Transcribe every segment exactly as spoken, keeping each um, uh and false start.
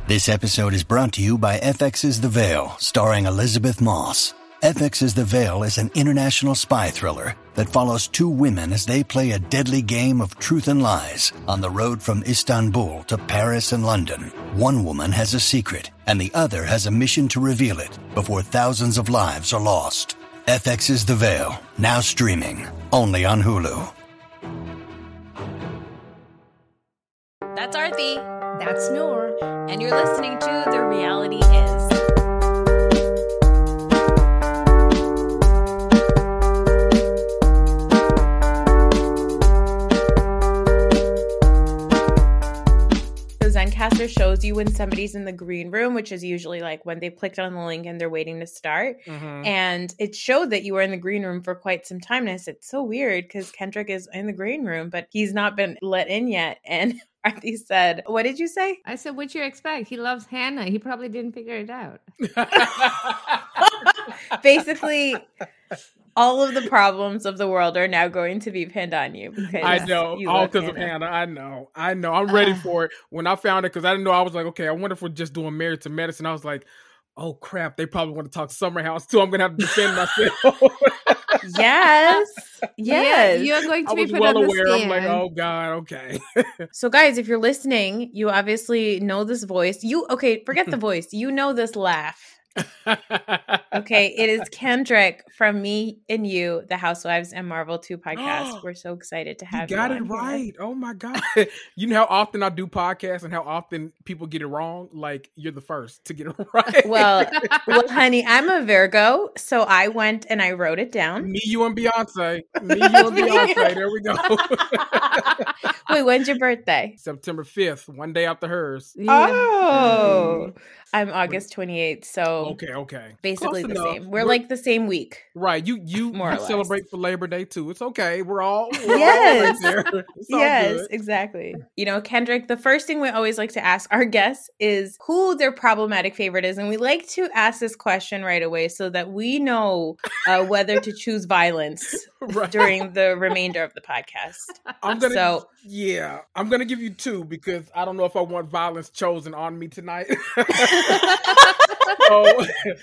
This episode is brought to you by F X's The Veil, starring Elizabeth Moss. F X's The Veil is an international spy thriller that follows two women as they play a deadly game of truth and lies on the road from Istanbul to Paris and London. One woman has a secret, and the other has a mission to reveal it before thousands of lives are lost. F X's The Veil, now streaming, only on Hulu. That's Arthi. That's Noor. And you're listening to The Reality Is. Zencastr shows you when somebody's in the green room, which is usually like when they've clicked on the link and they're waiting to start. Mm-hmm. And it showed that you were in the green room for quite some time. And I said, it's so weird because Kendrick is in the green room, but he's not been let in yet. And Arthi said, what did you say? I said, what'd you expect? He loves Hannah. He probably didn't figure it out. Basically, all of the problems of the world are now going to be pinned on you. Because I know, you all love because of Hannah. I know, I know. I'm ready uh, for it. When I found it, because I didn't know, I was like, okay, I wonder if we're just doing Married to Medicine. I was like, oh crap, they probably want to talk Summer House too. I'm going to have to defend myself. Yes. Yes. You're going to I be was put well on the aware. stand. I'm like, oh God, okay. So guys, if you're listening, you obviously know this voice. You, okay, forget the voice. You know this laugh. Okay, it is Kendrick from Me and You, the Housewives and Marvel two podcast. We're so excited to have you. You got you it right. here. Oh my God. You know how often I do podcasts and how often people get it wrong? Like, you're the first to get it right. Well, well, honey, I'm a Virgo, so I went and I wrote it down. Me, you, and Beyonce. Me, you, and Beyonce. There we go. Wait, when's your birthday? September fifth, one day after hers. Yeah. Oh, I'm August twenty-eighth, so okay, okay, basically Close the enough. same. We're, We're like the same week, right? You you, More you or celebrate less. for Labor Day too. It's okay. We're all we're yes, all right there. It's all yes, good. exactly. You know, Kendrick. The first thing we always like to ask our guests is who their problematic favorite is, and we like to ask this question right away so that we know uh, whether to choose violence right. during the remainder of the podcast. I'm gonna, so yeah, I'm gonna give you two because I don't know if I want violence chosen on me tonight. So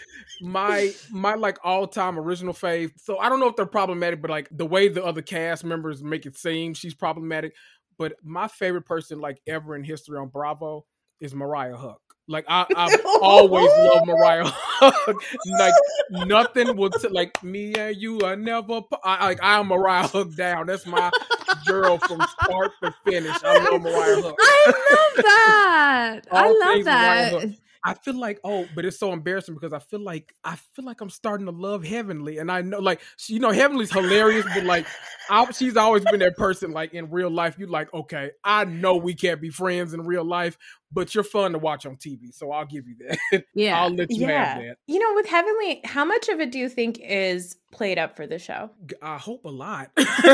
my my like all time original fave. So I don't know if they're problematic, but like the way the other cast members make it seem, she's problematic. But my favorite person like ever in history on Bravo is Mariah Huq. Like I, I've always loved Mariah Huq. Like nothing would t- like me and you are never. Po- I like I'm Mariah Huq down. That's my girl from start to finish. I love Mariah Huq. I love that. I love that. I feel like, oh, but it's so embarrassing because I feel like I feel like I'm starting to love Heavenly, and I know, like, she, you know, Heavenly's hilarious, but like, I, she's always been that person. Like in real life, you like, okay, I know we can't be friends in real life, but you're fun to watch on T V, so I'll give you that. Yeah, I'll let you yeah. have that. You know, with Heavenly, how much of it do you think is played up for the show? I hope a lot.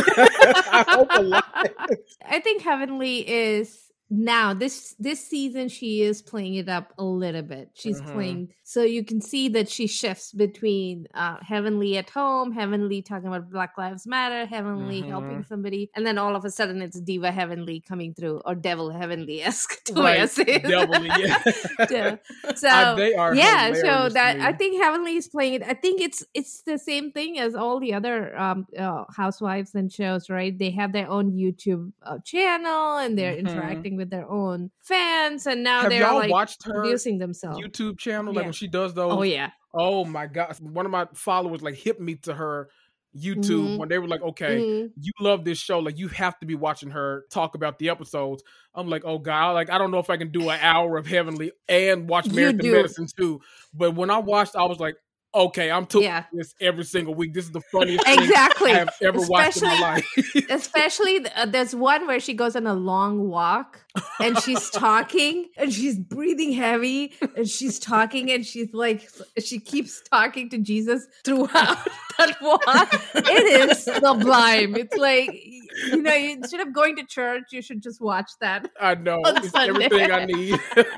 I hope a lot. I think Heavenly is. Now this this season she is playing it up a little bit. She's mm-hmm. playing, so you can see that she shifts between uh, Heavenly at home, Heavenly talking about Black Lives Matter, Heavenly mm-hmm. helping somebody, and then all of a sudden it's Diva Heavenly coming through, or Devil Heavenly-esque. Right, Devilly, yeah. yeah. So uh, they are yeah. So that I think Heavenly is playing it. I think it's it's the same thing as all the other um, uh, housewives and shows, right? They have their own YouTube uh, channel and they're mm-hmm. interacting with with their own fans, and now have they're y'all like watched her producing themselves. YouTube channel, like yeah. when she does those. Oh yeah. Oh my God! One of my followers like hit me to her YouTube mm-hmm. when they were like, "Okay, mm-hmm. you love this show, like you have to be watching her talk about the episodes." I'm like, "Oh God!" Like I don't know if I can do an hour of Heavenly and watch Married to Medicine too. But when I watched, I was like, okay, I'm tuning yeah. this every single week. This is the funniest exactly. thing I have ever especially, watched in my life. Especially, uh, there's one where she goes on a long walk and she's talking and she's breathing heavy and she's talking and she's like, she keeps talking to Jesus throughout that walk. It is sublime. It's like, you know, instead of going to church, you should just watch that. I know. It's everything I need.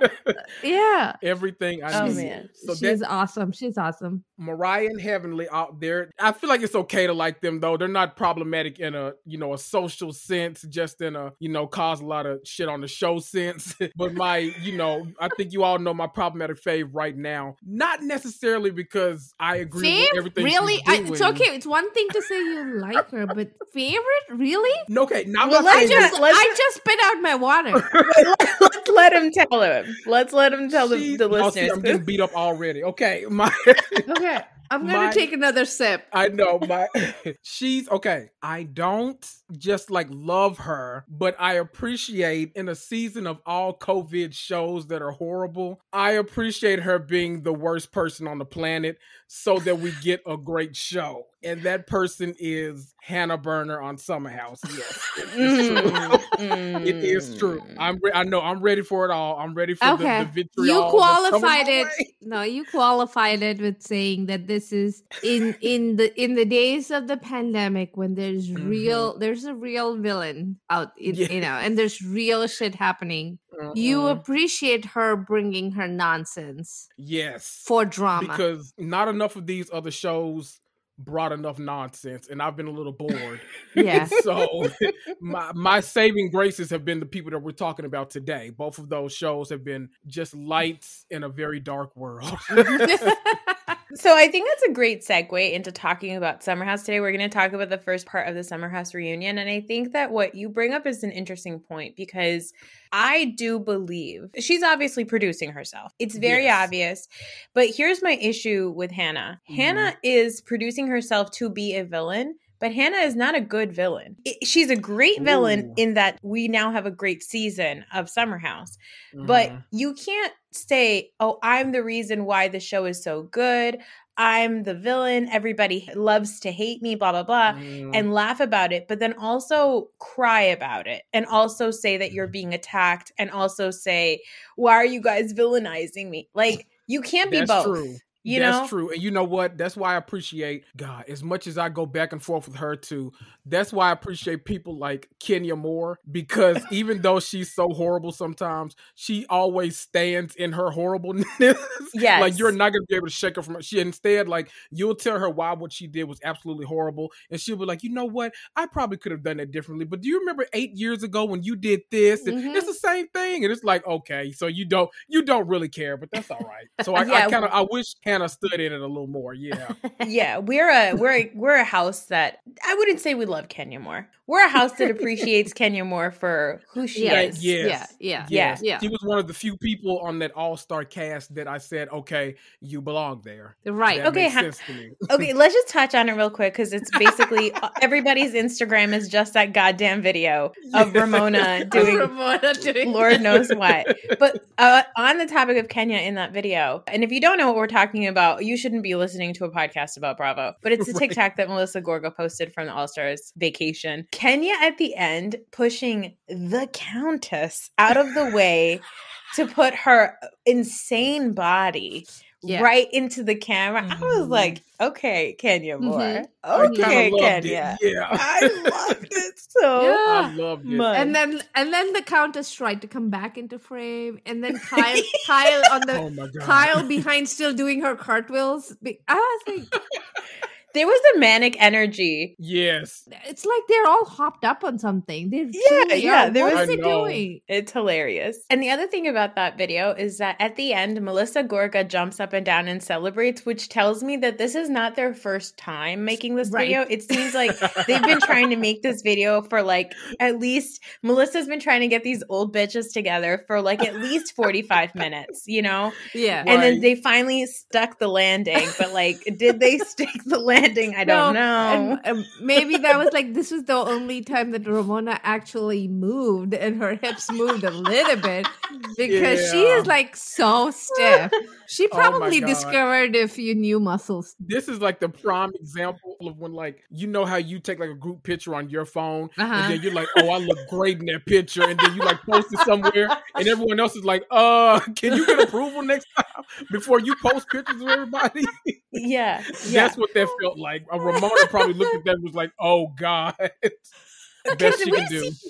Yeah. Everything I oh, need. Man. So She's that, awesome. She's awesome. Mariah and Heavenly out there. I feel like it's okay to like them though. They're not problematic in a, you know, a social sense, just in a, you know, cause a lot of shit on the the show since. But my, you know, I think you all know my problematic fave right now. Not necessarily because I agree Fave? with everything Really? she's I, doing. it's okay. It's one thing to say you like her, but favorite? Really? No, okay, not Well, my let's favorite. just- let's- I just spit out my water. Let's let him tell him. Let's let him tell the, She- the oh, see, listeners. I'm getting beat up already. Okay, my Okay, I'm gonna My- take another sip. I know my she's okay. I don't just like love her, but I appreciate in a season of all COVID shows that are horrible, I appreciate her being the worst person on the planet so that we get a great show. And that person is Hannah Burner on Summer House. Yes, it's true. Mm, It is true. I'm. Re- I know. I'm ready for it all. I'm ready for Okay, the, the vitriol. you that's qualified coming my it. way. No, you qualified it with saying that this is in in the in the days of the pandemic when there's Mhm. real there's a real villain out, in, Yeah. you know, and there's real shit happening. You Mm-mm. appreciate her bringing her nonsense Yes, for drama. because not enough of these other shows brought enough nonsense, and I've been a little bored. Yeah. So my my saving graces have been the people that we're talking about today. Both of those shows have been just lights in a very dark world. So I think that's a great segue into talking about Summer House today. We're going to talk about the first part of the Summer House reunion. And I think that what you bring up is an interesting point because I do believe she's obviously producing herself. It's very Yes. obvious. But here's my issue with Hannah. Mhm. Hannah is producing herself to be a villain. But Hannah is not a good villain. It- she's a great villain Ooh. in that we now have a great season of Summer House. But Mhm. you can't say, oh, I'm the reason why the show is so good. I'm the villain. Everybody loves to hate me, blah, blah, blah, Mhm. and laugh about it. But then also cry about it and also say that you're being attacked and also say, why are you guys villainizing me? Like, you can't be That's both. true. You That's know? true. And you know what? That's why I appreciate God as much as I go back and forth with her too. That's why I appreciate people like Kenya Moore because even though she's so horrible sometimes, she always stands in her horribleness. Yes. Like you're not gonna be able to shake her from her. She instead, like you'll tell her why what she did was absolutely horrible, and she'll be like, you know what? I probably could have done that differently. But do you remember eight years ago when you did this? And Mhm. it's the same thing. And it's like, okay, so you don't you don't really care, but that's all right. So I, Yeah. I kind of I wish Hannah stood in it a little more. Yeah. Yeah, we're a we're a, we're a house that I wouldn't say we love Kenya Moore. We're a house that appreciates Kenya Moore for who she Yeah, is. Yes. Yeah, yeah, Yeah. yeah. She was one of the few people on that all-star cast that I said, okay, you belong there. Right. That Okay, makes ha- sense to me. Okay, let's just touch on it real quick because it's basically everybody's Instagram is just that goddamn video of Yeah. Ramona doing Ramona doing Lord knows what. But uh, on the topic of Kenya in that video, and if you don't know what we're talking about, you shouldn't be listening to a podcast about Bravo. But it's a Right. TikTok that Melissa Gorga posted from the All Stars vacation. Kenya at the end pushing the Countess out of the way to put her insane body Yeah. right into the camera. I was Mhm. like, okay, Kenya Moore. Mhm. I Okay, kinda loved Kenya. it. Yeah. I loved it so Yeah. I loved it. much. And then and then the Countess tried to come back into frame, and then Kyle Kyle on the Oh my God. Kyle behind still doing her cartwheels. Be- I was like, there was a manic energy. Yes. it's like they're all hopped up on something. They Yeah, truly yeah, are. there What was- is it I know. doing? It's hilarious. And the other thing about that video is that at the end, Melissa Gorga jumps up and down and celebrates, which tells me that this is not their first time making this Right. video. It seems like they've been trying to make this video for like at least, Melissa's been trying to get these old bitches together for like at least forty-five minutes, you know? Yeah. And then Right. they finally stuck the landing, but like, did they stick the landing? I don't No, know. And um, maybe that was like this was the only time that Ramona actually moved and her hips moved a little bit because she Yeah. is like so stiff. She Oh my probably God. discovered a few new muscles. This is like the prime example of when, like, you know how you take like a group picture on your phone, Uh-huh. and then you're like, "Oh, I look great in that picture," and then you like post it somewhere, and everyone else is like, "Uh, can you get approval next time before you post pictures of everybody?" yeah. Yeah. That's what that felt like. Uh, Ramona probably looked at that and was like, "Oh God, best she we can do."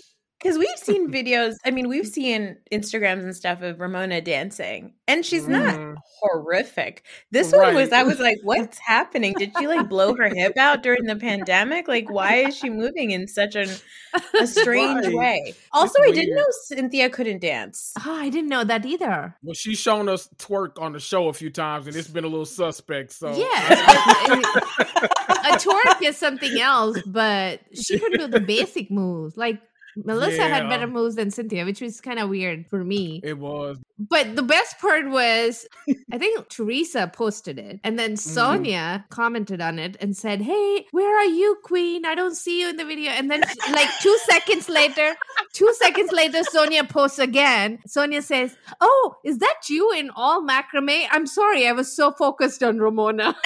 Because we've seen videos, I mean, we've seen Instagrams and stuff of Ramona dancing, and she's not Mm. horrific. This Right. one was, I was like, what's happening? Did she like blow her hip out during the pandemic? Like, why is she moving in such an, a strange Right. way? Also, It's I didn't weird. know Cynthia couldn't dance. Oh, I didn't know that either. Well, she's shown us twerk on the show a few times, and it's been a little suspect. So Yeah. A twerk is something else, but she could do the basic moves. Like Melissa Yeah. had better moves than Cynthia, which was kind of weird for me. it was. But the best part was, I think Teresa posted it, and then Sonia commented on it and said, "Hey, where are you, Queen? I don't see you in the video." And then, like two seconds later, two seconds later, Sonia posts again. Sonia says, "Oh, is that you in all macrame? I'm sorry, I was so focused on Ramona."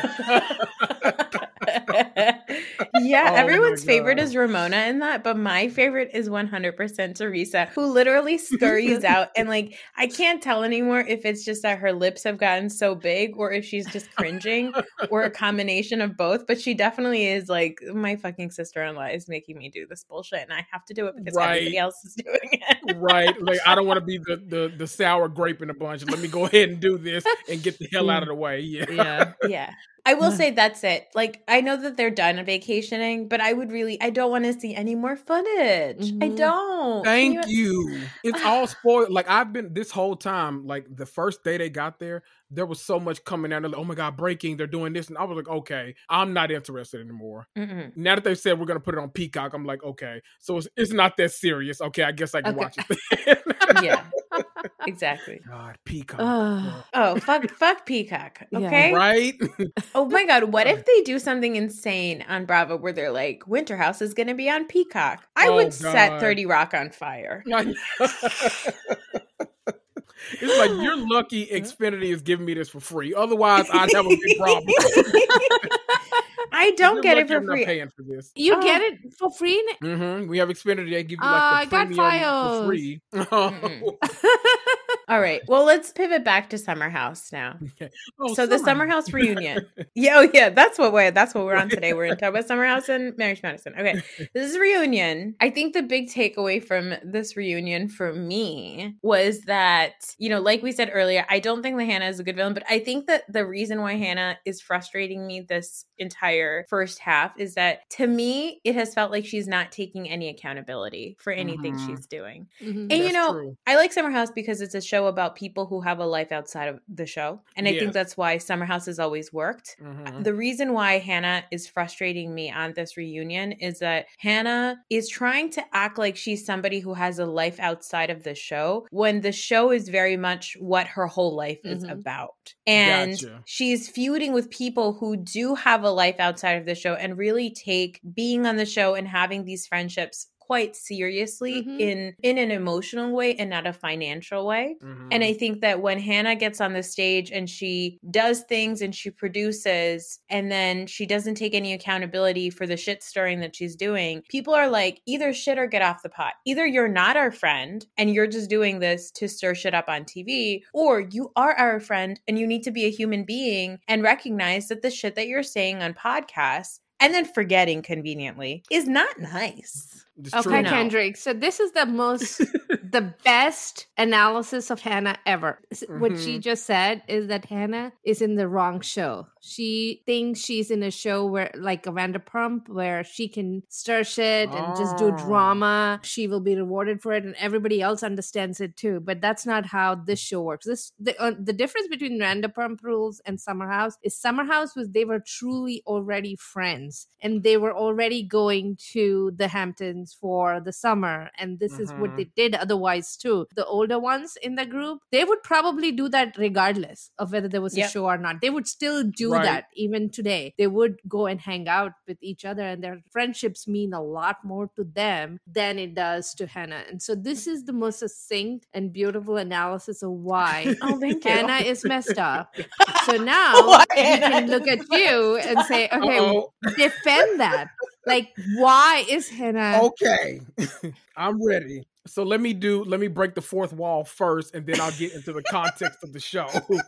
Yeah, Oh everyone's my favorite God. is Ramona in that, but my favorite is one hundred percent Teresa, who literally scurries out, and like I can't tell anymore if it's just that her lips have gotten so big or if she's just cringing or a combination of both, but she definitely is like, my fucking sister-in-law is making me do this bullshit and I have to do it because Right. everybody else is doing it. Right. Like, I don't want to be the, the, the sour grape in the bunch. Let me go ahead and do this and get the hell out of the way. Yeah. Yeah. Yeah. I will say that's it. Like, I know that they're done vacationing, but I would really, I don't want to see any more footage. I Mhm. don't. Can Thank you. It's all spoiled. Like, I've been this whole time, like the first day they got there, there was so much coming out. Like, oh my God, breaking, they're doing this. And I was like, okay, I'm not interested anymore. Mm-mm. Now that they've said we're going to put it on Peacock, I'm like, okay, so it's, it's not that serious. Okay, I guess I can Okay. watch it. Yeah. Exactly. God, Peacock. Ugh. Oh, fuck, fuck Peacock. Yeah. Okay. Right? Oh my God. What if they do something insane on Bravo where they're like, Winter House is going to be on Peacock? I Oh, would set God. thirty Rock on fire. It's like, you're lucky Xfinity is giving me this for free. Otherwise, I'd have a big problem. I don't You're get it lucky for I'm not free. paying for this. You Oh. get it for free? Mm-hmm. We have Xfinity. They give you Uh, like I the got premium Fios. for free. Mm-mm. All right. Well, let's pivot back to Summer House now. Oh, So the Summer House reunion. Yeah, oh yeah, that's what way that's what we're on today. We're going to talk about Summer House and Marriage Madison. Okay. This is reunion. I think the big takeaway from this reunion for me was that, you know, like we said earlier, I don't think that Hannah is a good villain, but I think that the reason why Hannah is frustrating me this entire first half is that to me, it has felt like she's not taking any accountability for anything Mhm. she's doing. Mhm. And you That's know, true. I like Summer House because it's a show about people who have a life outside of the show. And I Yes. think that's why Summer House has always worked. Mhm. The reason why Hannah is frustrating me on this reunion is that Hannah is trying to act like she's somebody who has a life outside of the show when the show is very much what her whole life is Mhm. about. And Gotcha. she's feuding with people who do have a life outside of the show and really take being on the show and having these friendships quite seriously Mhm. in in an emotional way and not a financial way. Mhm. And I think that when Hannah gets on the stage and she does things and she produces and then she doesn't take any accountability for the shit stirring that she's doing, people are like, either shit or get off the pot. Either you're not our friend and you're just doing this to stir shit up on T V, or you are our friend and you need to be a human being and recognize that the shit that you're saying on podcasts and then forgetting conveniently is not nice. It's Okay, true. No. Kendrick. So this is the most, the best analysis of Hannah ever. S- What she Mhm. just said is that Hannah is in the wrong show. She thinks she's in a show where, like a Vanderpump, where she can stir shit and just do Oh. drama. She will be rewarded for it, and everybody else understands it too. But that's not how this show works. This the uh, the difference between Vanderpump Rules and Summer House is Summer House was they were truly already friends, and they were already going to the Hamptons for the summer, and this is what Mhm. they did otherwise too. The older ones in the group, they would probably do that regardless of whether there was a Yep. show or not. They would still do Right. that even today. They would go and hang out with each other, and their friendships mean a lot more to them than it does to Hannah. And so this is the most succinct and beautiful analysis of why Oh, thank you. Hannah is messed up. So now Why we Hannah can is look at you and say, okay, Uh-oh. defend that. Like, why is Hannah? Okay. I'm ready. So let me do let me break the fourth wall first, and then I'll get into the context of the show.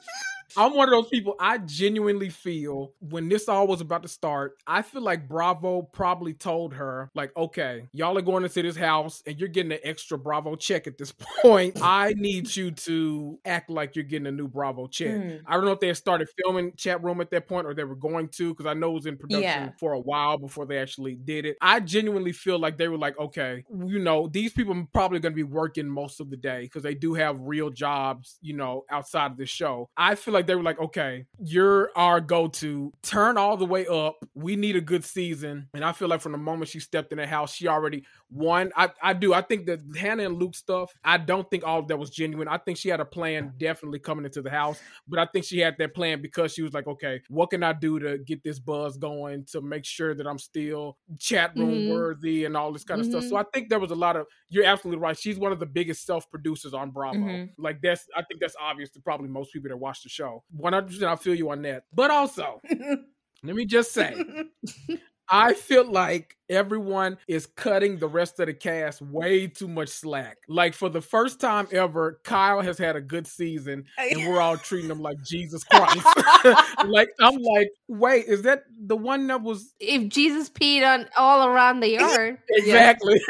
I'm one of those people, I genuinely feel when this all was about to start, I feel like Bravo probably told her, like, okay, y'all are going into this house and you're getting an extra Bravo check at this point. I need you to act like you're getting a new Bravo check. Mm. I don't know if they had started filming Chat Room at that point or they were going to, because I know it was in production yeah. for a while before they actually did it. I genuinely feel like they were like, okay, you know, these people are probably going to be working most of the day because they do have real jobs, you know, outside of the show. I feel like they were like, okay, you're our go-to. Turn all the way up. We need a good season. And I feel like from the moment she stepped in the house, she already won. I, I do. I think the Hannah and Luke stuff, I don't think all of that was genuine. I think she had a plan definitely coming into the house, but I think she had that plan because she was like, okay, what can I do to get this buzz going to make sure that I'm still chat room mm-hmm. worthy and all this kind of mm-hmm. stuff. So I think there was a lot of, you're absolutely right. She's one of the biggest self-producers on Bravo. Mm-hmm. Like that's, I think that's obvious to probably most people that watch the show. one hundred percent I feel you on that. But also, let me just say, I feel like everyone is cutting the rest of the cast way too much slack. Like for the first time ever, Kyle has had a good season and we're all treating him like Jesus Christ. Like, I'm like, wait, is that the one that was... If Jesus peed on all around the yard. Exactly.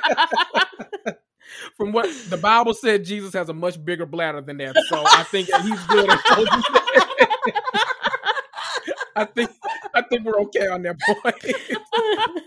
From what the Bible said, Jesus has a much bigger bladder than that. So I think he's good at I think I think we're okay on that point.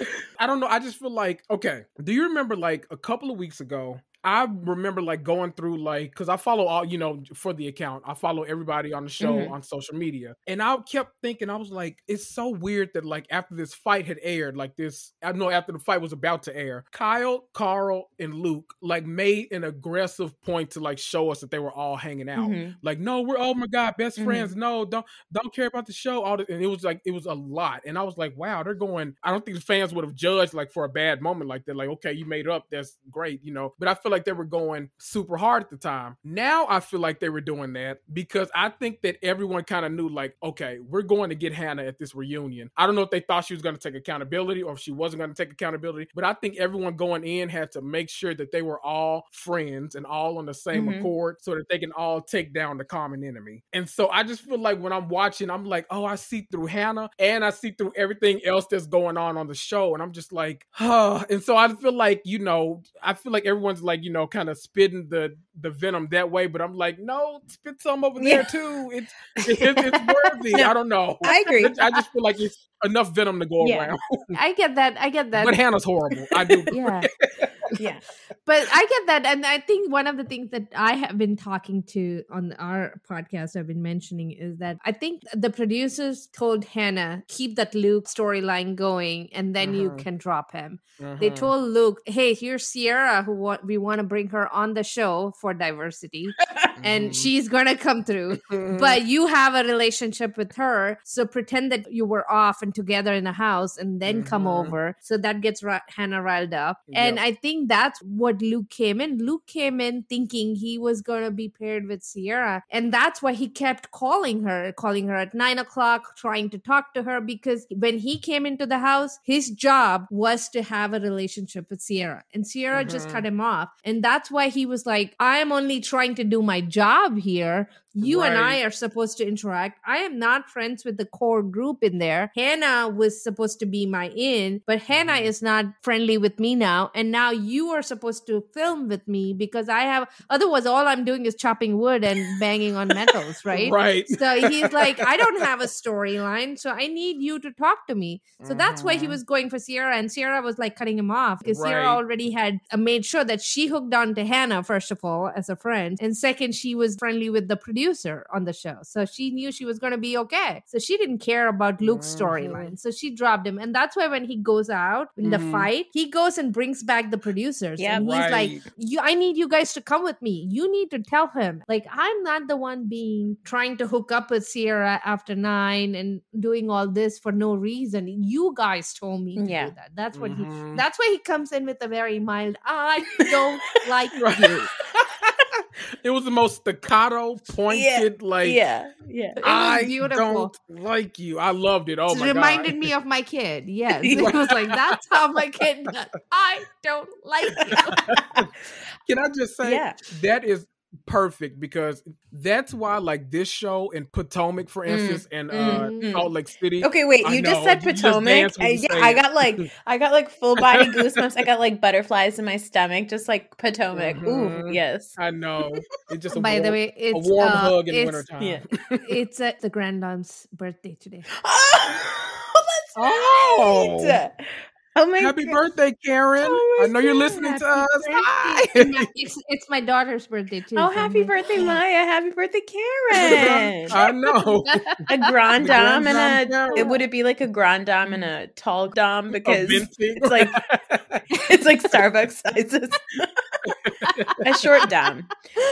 I don't know. I just feel like, okay, do you remember like a couple of weeks ago, I remember like going through like, because I follow all, you know, for the account, I follow everybody on the show mm-hmm. on social media. And I kept thinking, I was like, it's so weird that like after this fight had aired, like this, I know after the fight was about to air, Kyle, Carl, and Luke like made an aggressive point to like show us that they were all hanging out. Mm-hmm. Like, no, we're, oh my God, best mm-hmm. friends. No, don't, don't care about the show. All this, and it was like, it was a lot. And I was like, wow, they're going, I don't think the fans would have judged like for a bad moment like that. Like, okay, you made up. That's great, you know, but I feel like they were going super hard at the time. Now I feel like they were doing that because I think that everyone kind of knew like, okay, we're going to get Hannah at this reunion. I don't know if they thought she was going to take accountability or if she wasn't going to take accountability, but I think everyone going in had to make sure that they were all friends and all on the same mm-hmm. accord so that they can all take down the common enemy. And so I just feel like when I'm watching, I'm like, oh, I see through Hannah and I see through everything else that's going on on the show. And I'm just like, huh. And so I feel like, you know, I feel like everyone's like, you know, kind of spitting the the venom that way, but I'm like, no, spit some over there yeah. too. It's it's, it's worthy. I don't know. I agree. I just feel like it's enough venom to go yeah. around. I get that. I get that. But Hannah's horrible. I do. Yeah. Yeah. But I get that. And I think one of the things that I have been talking to on our podcast, I've been mentioning is that I think the producers told Hannah, keep that Luke storyline going and then uh-huh. you can drop him. Uh-huh. They told Luke, hey, here's Sierra, who wa- we want to bring her on the show for diversity. And she's going to come through. But you have a relationship with her. So pretend that you were off and together in a house and then uh-huh. come over. So that gets ra- Hannah riled up. Yep. And I think that's what Luke came in. Luke came in thinking he was going to be paired with Sierra. And that's why he kept calling her, calling her at nine o'clock, trying to talk to her, because when he came into the house, his job was to have a relationship with Sierra. And Sierra mm-hmm. just cut him off. And that's why he was like, I am only trying to do my job here. You right. and I are supposed to interact. I am not friends with the core group in there. Hannah was supposed to be my in, but Hannah is not friendly with me now. And now you are supposed to film with me because I have, otherwise all I'm doing is chopping wood and banging on metals, right? Right. So he's like, I don't have a storyline, so I need you to talk to me. So mm-hmm. that's why he was going for Sierra, and Sierra was like cutting him off because right. Sierra already had uh, made sure that she hooked on to Hannah, first of all, as a friend. And second, she was friendly with the producer on the show. So she knew she was going to be okay. So she didn't care about Luke's mm-hmm. storyline. So she dropped him. And that's why when he goes out in mm-hmm. the fight, he goes and brings back the producers. Yep. And he's right. like, "You, I need you guys to come with me. You need to tell him, like, I'm not the one being trying to hook up with Sierra after nine and doing all this for no reason. You guys told me to yeah. do that." That's what mm-hmm. he, that's why he comes in with a very mild, I don't like you. It was the most staccato, pointed, yeah, like, yeah, yeah. I don't like you. I loved it. Oh, it my God. It reminded God. me of my kid. Yes. It was like, that's how my kid does. I don't like you. Can I just say, yeah. that is perfect because that's why, like this show in Potomac, for instance, mm, and uh, mm, Salt Lake City. Okay, wait, you I just know, said Potomac. Just I, yeah, I got like, I got like full body goosebumps. I got like butterflies in my stomach, just like Potomac. Mm-hmm. Ooh, yes. I know. It's just a by warm, the way, it's a warm uh, hug in wintertime. Yeah. It's uh, the granddaughter's birthday today. Oh, that's oh. right. Oh my Happy God. birthday, Karen. Oh I know God. you're listening happy to us. Hi. It's, it's my daughter's birthday too. Oh, happy birthday, Maya. Happy birthday, Karen. I know. A grand dame grand and dame a it would it be like a grand dame and a tall dame because venti. it's like it's like Starbucks sizes. A short dame.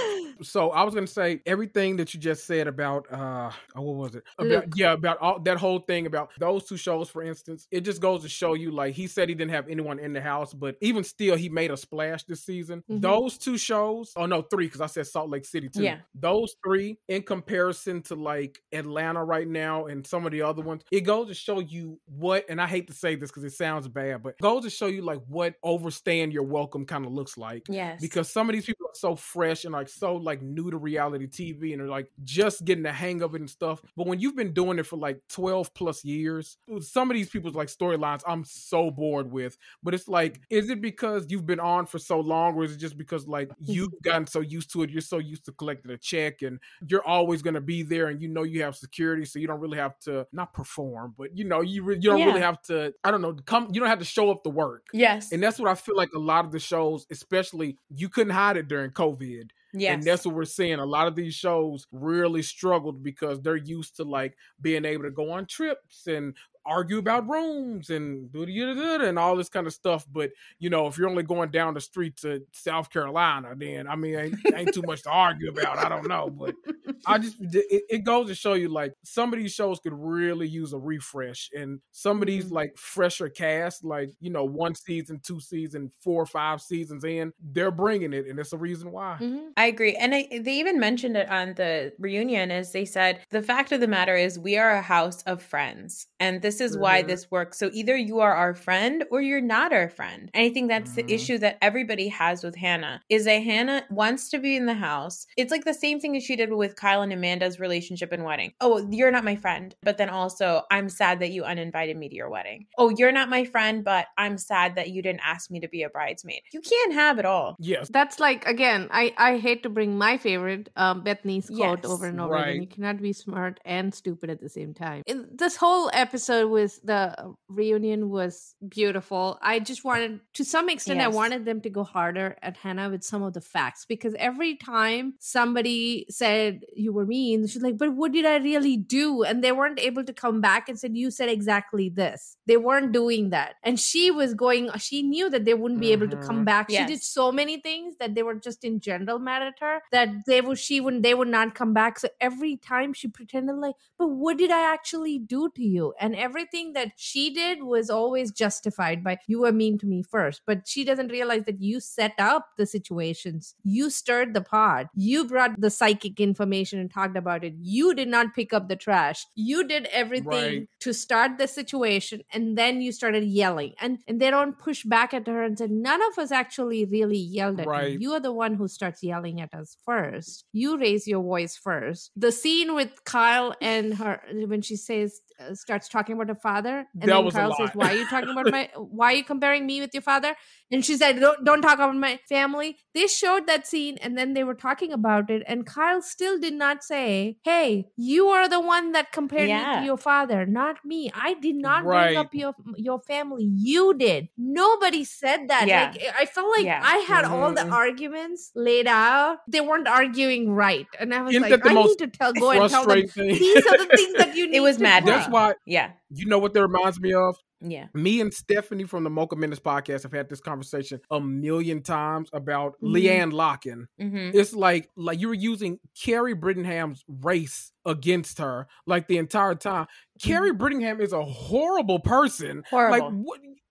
So I was gonna say everything that you just said about uh oh, what was it? About Luke. yeah, about all that whole thing about those two shows, for instance. It just goes to show you, like, he said he didn't have anyone in the house, but even still he made a splash this season. Mm-hmm. Those two shows, oh no, three, because I said Salt Lake City too. Yeah. Those three in comparison to like Atlanta right now and some of the other ones, it goes to show you what, and I hate to say this because it sounds bad, but it goes to show you like what overstaying your welcome kind of looks like. Yes. Because some of these people are so fresh and like so like new to reality T V and are like just getting the hang of it and stuff. But when you've been doing it for like twelve plus years, some of these people's like storylines I'm so bored with. But it's like, is it because you've been on for so long, or is it just because like you've gotten so used to it, you're so used to collecting a check and you're always going to be there and you know you have security, so you don't really have to not perform, but you know you re- you don't Yeah. really have to, I don't know, come, you don't have to show up to work. Yes. And that's what I feel like a lot of the shows, especially, you couldn't hide it during COVID. Yes. And that's what we're seeing. A lot of these shows really struggled because they're used to like being able to go on trips and argue about rooms and do the and all this kind of stuff. But you know, if you're only going down the street to South Carolina, then I mean, ain't, ain't too much to argue about. I don't know, but I just it, it goes to show you like some of these shows could really use a refresh, and some of these mm-hmm. like fresher cast, like you know, one season, two season, four or five seasons in, they're bringing it, and it's a reason why. Mm-hmm. I agree, and I, they even mentioned it on the reunion, as they said the fact of the matter is we are a house of friends, and this is mm-hmm. why this works. So either you are our friend or you're not our friend. And I think that's mm-hmm. the issue that everybody has with Hannah, is that Hannah wants to be in the house. It's like the same thing as she did with Kyle and Amanda's relationship and wedding. Oh, you're not my friend, but then also I'm sad that you uninvited me to your wedding. Oh, you're not my friend, but I'm sad that you didn't ask me to be a bridesmaid. You can't have it all. Yes. That's like, again, I, I hate to bring my favorite um, Bethany's quote Yes. over and over Right. again. You cannot be smart and stupid at the same time. In, this whole episode with the reunion was beautiful. I just wanted, to some extent, Yes. I wanted them to go harder at Hannah with some of the facts, because every time somebody said you were mean, she's like, but what did I really do? And they weren't able to come back and said, you said exactly this. They weren't doing that. And she was going, she knew that they wouldn't be able to come back. Yes. She did so many things that they were just in general mad at her, that they would, she wouldn't, they would not come back. So every time she pretended like, but what did I actually do to you? And everything that she did was always justified by, you were mean to me first. But she doesn't realize that you set up the situations. You stirred the pot. You brought the psychic information and talked about it. You did not pick up the trash. You did everything Right. to start the situation, and then you started yelling. And, and they don't push back at her and said, none of us actually really yelled at Right. you. You are the one who starts yelling at us first. You raise your voice first. The scene with Kyle and her, when she says, uh, starts talking about her father, and That then was a Kyle says, lot. why are you talking about my, why are you comparing me with your father? And she said, don't, don't talk about my family. They showed that scene, and then they were talking about it, and Kyle still did not say, hey, you are the one that compared me Yeah. to your father, not me. I did not Right. bring up your your family. You did. Nobody said that. Yeah. Like, I felt like Yeah. I had all the Mhm. arguments laid out. They weren't arguing right. And I was Isn't like, that the I most need to tell, go and tell them, Frustrating thing. these are the things that you need It was to maddening. That's do. why, Yeah. you know what that reminds me of? Yeah. Me and Stephanie from the Mocha Minutes podcast have had this conversation a million times about Mhm. Leanne Locken. Mm-hmm. It's like like you were using Carrie Brittingham's race against her like the entire time. Carrie Brittingham is a horrible person. Horrible. Like what?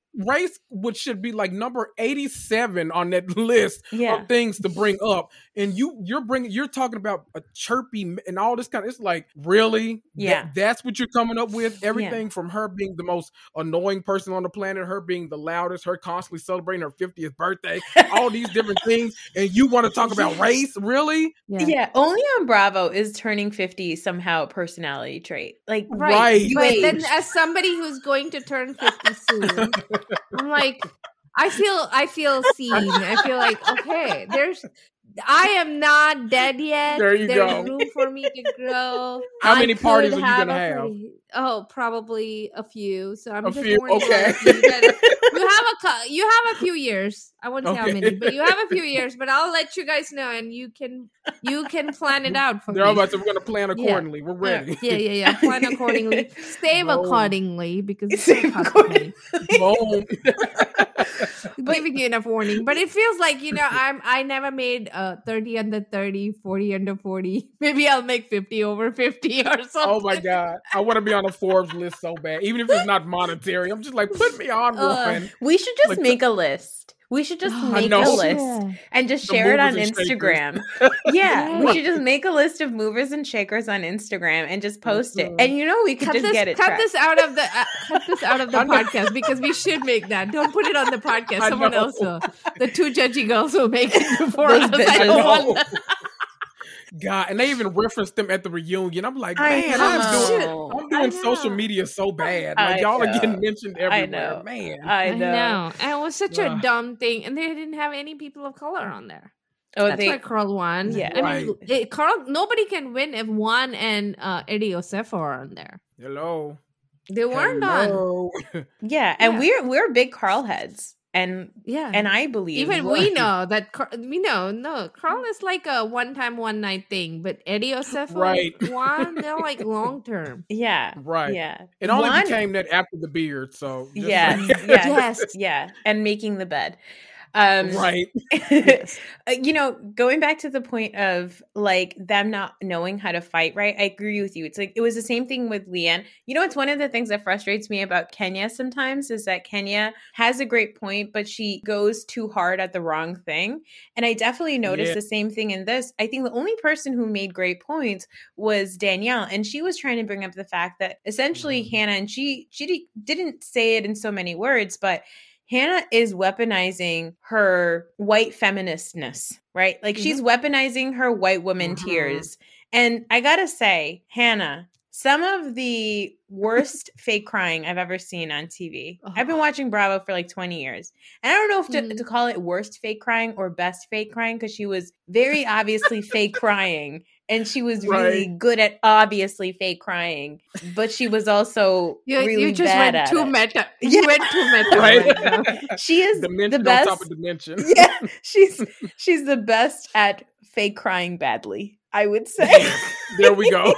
race, which should be like number eighty-seven on that list Yeah. of things to bring up, and you you're bringing you're talking about a chirpy and all this kind of. It's like, really, Yeah. That, that's what you're coming up with. Everything yeah. from her being the most annoying person on the planet, her being the loudest, her constantly celebrating her fiftieth birthday, all these different things, and you want to talk about race, really? Yeah. yeah, only on Bravo is turning fifty somehow a personality trait. Like, right. right. But then, as somebody who's going to turn fifty soon, I'm like, I feel, I feel seen. I feel like, okay, there's, I am not dead yet. There you there's go. room for me to grow. How I many parties are you have gonna a have? party. Oh, probably a few. So I'm A just few, warning okay. you. You, gotta, you have a, cou- you have a few years. I won't say Okay. how many, but you have a few years. But I'll let you guys know, and you can, you can plan it out for They're me. about to, we're gonna plan accordingly. Yeah. We're ready. Yeah, yeah, yeah. Plan accordingly. Save Boom. accordingly because it's Save accordingly. Boom. Giving you enough warning, but it feels like, you know, I'm I never made uh thirty under thirty, forty under forty. Maybe I'll make fifty over fifty or something. Oh my god, I want to be on a Forbes list so bad, even if it's not monetary. I'm just like, put me on Uh, one. We should just Like, make a list. We should just Oh, make a know. list Yeah. and just The share it on movers and Instagram. shakers. Yeah, we Yeah. should just make a list of movers and shakers on Instagram and just post it. Mhm. And you know, we could Cut just this, get it. cut tracked. this out of the uh, cut this out of the I know. podcast because we should make that. Don't put it on the podcast. I Someone know. else will. The two judgy girls will make it before Those us. I bitches. don't I want know. God, and they even referenced them at the reunion. I'm like, I man, know. I'm doing, I'm I doing social know. media so bad. I Like, y'all know. are getting mentioned I everywhere. know. Man. I I know. know. And it was such a Ugh. dumb thing. And they didn't have any people of color on there. Oh, That's they. why Carl won. Yeah. I Right. mean, it, Carl, nobody can win if Juan and uh, Eddie Osefo are on there. Hello. They weren't on. Hello. Yeah, and Yeah. we're we're big Carl heads, and Yeah. and I believe Even Right. we know that Car- we know no Carl is like a one time one night thing, but Eddie Osefo Right. and Juan, they're like long term. yeah, Right. yeah. It only Juan- became that after the beard, so. just Yeah, like- yeah, Yes. yeah, and making the bed. Um, Right. Yes. Uh, you know, going back to the point of like them not knowing how to fight, right? I agree with you. It's like it was the same thing with Leanne. You know, it's one of the things that frustrates me about Kenya sometimes is that Kenya has a great point, but she goes too hard at the wrong thing. And I definitely noticed Yeah. the same thing in this. I think the only person who made great points was Danielle, and she was trying to bring up the fact that essentially Mhm. Hannah, and she she di- didn't say it in so many words, but Hannah is weaponizing her white feministness, right? Like she's weaponizing her white woman Mhm. tears. And I gotta say, Hannah, some of the worst fake crying I've ever seen on T V. I've been watching Bravo for like twenty years. And I don't know if to, Mhm. to call it worst fake crying or best fake crying because she was very obviously fake crying. And she was really Right. good at obviously fake crying, but she was also You, really you just bad went at too it. meta. You Yeah. went too meta Right. right now. She is Dimension the on best. top of dimension. Yeah, she's she's the best at fake crying badly, I would say. There we go.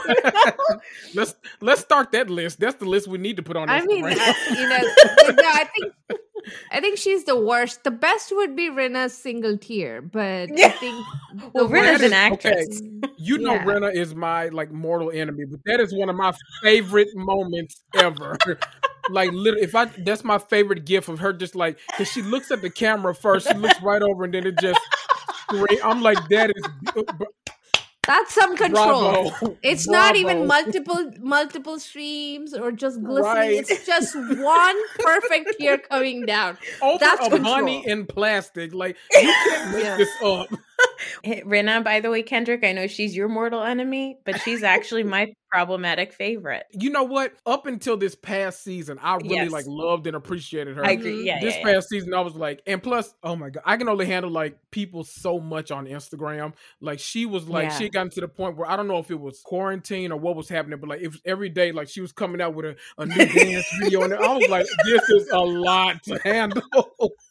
let's let's start that list. That's the list we need to put on I mean, Instagram. I, you know, no, I think I think she's the worst. The best would be Rena's single tear, but I Yeah. think Well, the Rena's That an is- okay. actress. You know, Yeah. Rena is my like mortal enemy, but that is one of my favorite moments ever. Like, literally, if I that's my favorite gif of her, just like because she looks at the camera first, she looks right over, and then it just. I'm like, that is that's some control. bravo. It's not even Bravo. multiple multiple streams or just glistening. Right. It's just one perfect tear coming down. Over That's a control. bunny in plastic. Like you can't make Yeah. this up. Hey, Rena, by the way, Kendrick, I know she's your mortal enemy, but she's actually my problematic favorite. You know what? Up until this past season, I really Yes. like loved and appreciated her. I agree. Yeah, this yeah, yeah. past season, I was like, and plus, oh my god, I can only handle like people so much on Instagram. Like she was like, Yeah. she had gotten to the point where I don't know if it was quarantine or what was happening, but like it was every day, like she was coming out with a, a new dance video, and I was like, this is a lot to handle.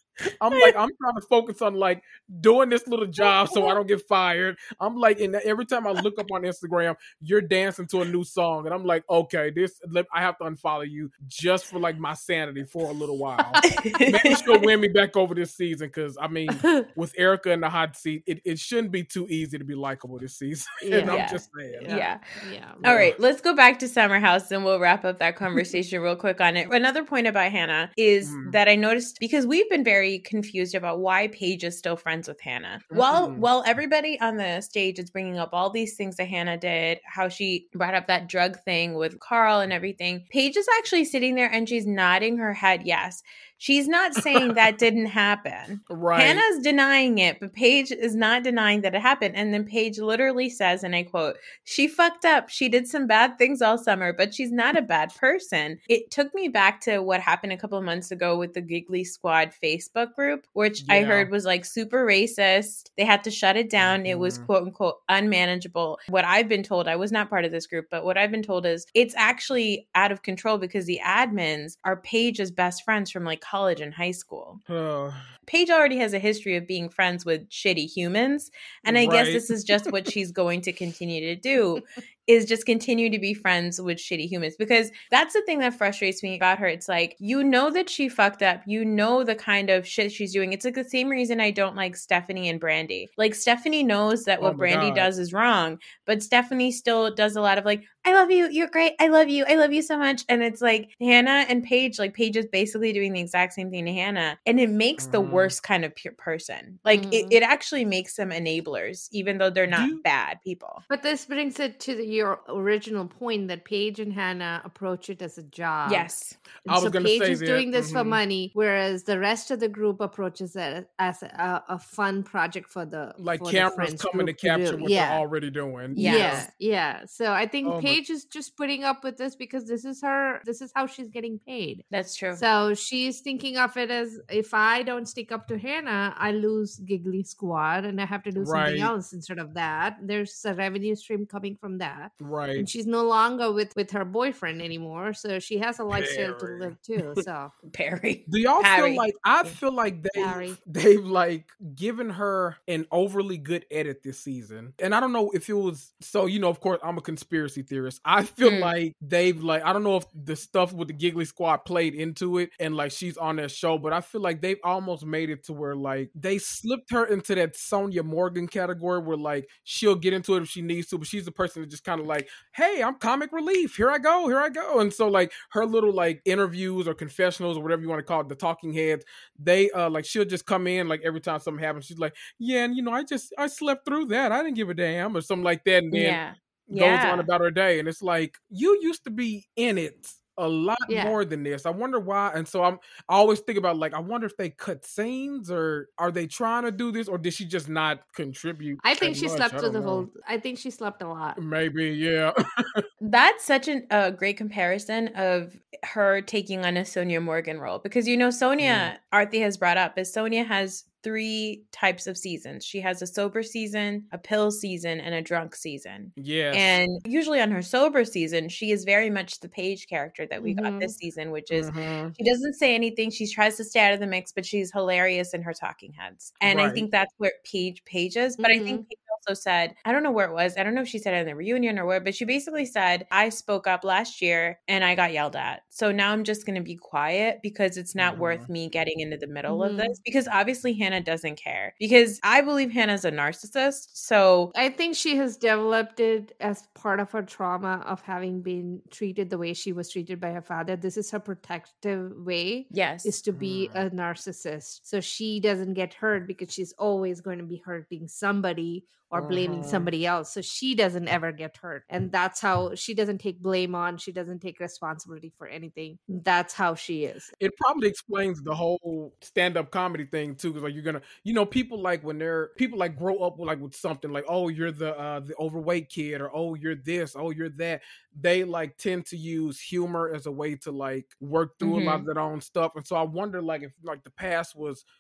I'm like, I'm trying to focus on like doing this little job so I don't get fired. I'm like, and every time I look up on Instagram, you're dancing to a new song, and I'm like, okay, this I have to unfollow you just for like my sanity for a little while. Maybe she'll win me back over this season because I mean, with Erica in the hot seat, it, it shouldn't be too easy to be likable this season. Yeah. And I'm Yeah. just saying. Yeah. Yeah. Yeah. All right, let's go back to Summer House and we'll wrap up that conversation real quick on it. Another point about Hannah is Mm. that I noticed because we've been very confused about why Paige is still friends with Hannah. While Mm. while everybody on the stage is bringing up all these things that Hannah did, how she brought up that drug thing with Carl and everything, Paige is actually sitting there and she's nodding her head yes. She's not saying that didn't happen. Right. Hannah's denying it, but Paige is not denying that it happened. And then Paige literally says, and I quote, "She fucked up. She did some bad things all summer, but she's not a bad person." It took me back to what happened a couple of months ago with the Giggly Squad Facebook group, which I Yeah. heard was like super racist. They had to shut it down. It was Mhm. quote unquote unmanageable. What I've been told, I was not part of this group, but what I've been told is it's actually out of control because the admins are Paige's best friends from like college and high school. Uh, Paige already has a history of being friends with shitty humans. And I guess Right. this is just what she's going to continue to do is just continue to be friends with shitty humans. Because that's the thing that frustrates me about her. It's like, you know that she fucked up. You know the kind of shit she's doing. It's like the same reason I don't like Stephanie and Brandy. Like Stephanie knows that Oh what my Brandy God. does is wrong. But Stephanie still does a lot of like, I love you. You're great. I love you. I love you so much. And it's like Hannah and Paige, like Paige is basically doing the exact same thing to Hannah. And it makes the Mhm. worst kind of pure person. Like it, Mhm. it actually makes them enablers, even though they're not Do you- bad people. But this brings it to the, your original point that Paige and Hannah approach it as a job. Yes. And I was so gonna Paige say is that, doing this for mhm. money, whereas the rest of the group approaches it as a, a fun project for the like for the cameras friends coming to group to capture do. what Yeah. they're already doing. Yes. Yeah, yeah. So I think Oh my- Paige is just putting up with this because this is her. This is how she's getting paid. That's true. So she's thinking of it as if I don't stick up to Hannah, I lose Giggly Squad and I have to do something Right. else instead of that. There's a revenue stream coming from that. Right. And she's no longer with with her boyfriend anymore, so she has a lifestyle to Perry. live too. So Perry. Do y'all Harry. feel like I feel like Harry. they've they've like given her an overly good edit this season, and I don't know if it was so. You know, of course, I'm a conspiracy theorist. I feel Mm. like they've like I don't know if the stuff with the Giggly Squad played into it, and like she's on that show, but I feel like they've almost made it to where like they slipped her into that Sonia Morgan category where like she'll get into it if she needs to, but she's the person that just kind of like, hey, I'm comic relief. Here I go, here I go, and so like her little like interviews or confessionals or whatever you want to call it, the talking heads, they uh like she'll just come in like every time something happens, she's like, yeah, and you know, I just I slept through that. I didn't give a damn or something like that, and then Yeah. goes Yeah. on about her day, and it's like you used to be in it a lot Yeah. more than this. I wonder why. And so I'm I always think about like I wonder if they cut scenes or are they trying to do this or did she just not contribute? I think as she much? slept I through don't the know. whole. I think she slept a lot. Maybe, yeah. That's such an, a great comparison of her taking on a Sonia Morgan role because you know Sonia Arthi has brought up is Sonia has three types of seasons. She has a sober season, a pill season, and a drunk season. Yes. And usually on her sober season, she is very much the Paige character that we got Mhm. this season, which is Mhm. she doesn't say anything. She tries to stay out of the mix, but she's hilarious in her talking heads. And I Right. think that's where Paige Paige is. But I Mhm. think Paige also said, I don't know where it was. I don't know if she said it in the reunion or where, but she basically said, I spoke up last year and I got yelled at. So now I'm just going to be quiet because it's not Mhm. worth me getting into the middle of Mhm. this. Because obviously Hannah doesn't care. Because I believe Hannah's a narcissist. So I think she has developed it as part of her trauma of having been treated the way she was treated by her father. This is her protective way. yes. Is to be a narcissist. So she doesn't get hurt because she's always going to be hurting somebody or blaming Mhm. somebody else. So she doesn't ever get hurt. And that's how she doesn't take blame on, she doesn't take responsibility for anything. That's how she is. It probably explains the whole stand-up comedy thing too, because like you're gonna, you know, people like when they're people like grow up with like with something like, oh, you're the uh, the overweight kid, or oh, you're this, oh, you're that. They like tend to use humor as a way to like work through a lot of their own stuff, and so I wonder like if like the past was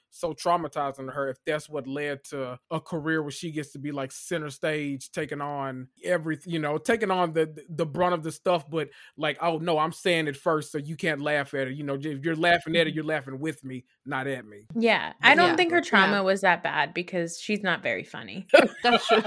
so traumatizing to her if that's what led to a career where she gets to be like center stage, taking on everything, you know, taking on the the brunt of the stuff, but like, oh no, I'm saying it first, so you can't laugh at it. You know, if you're laughing at it, you're laughing with me, not at me. Yeah. I don't Yeah. think her trauma Yeah. was that bad because she's not very funny. That's true.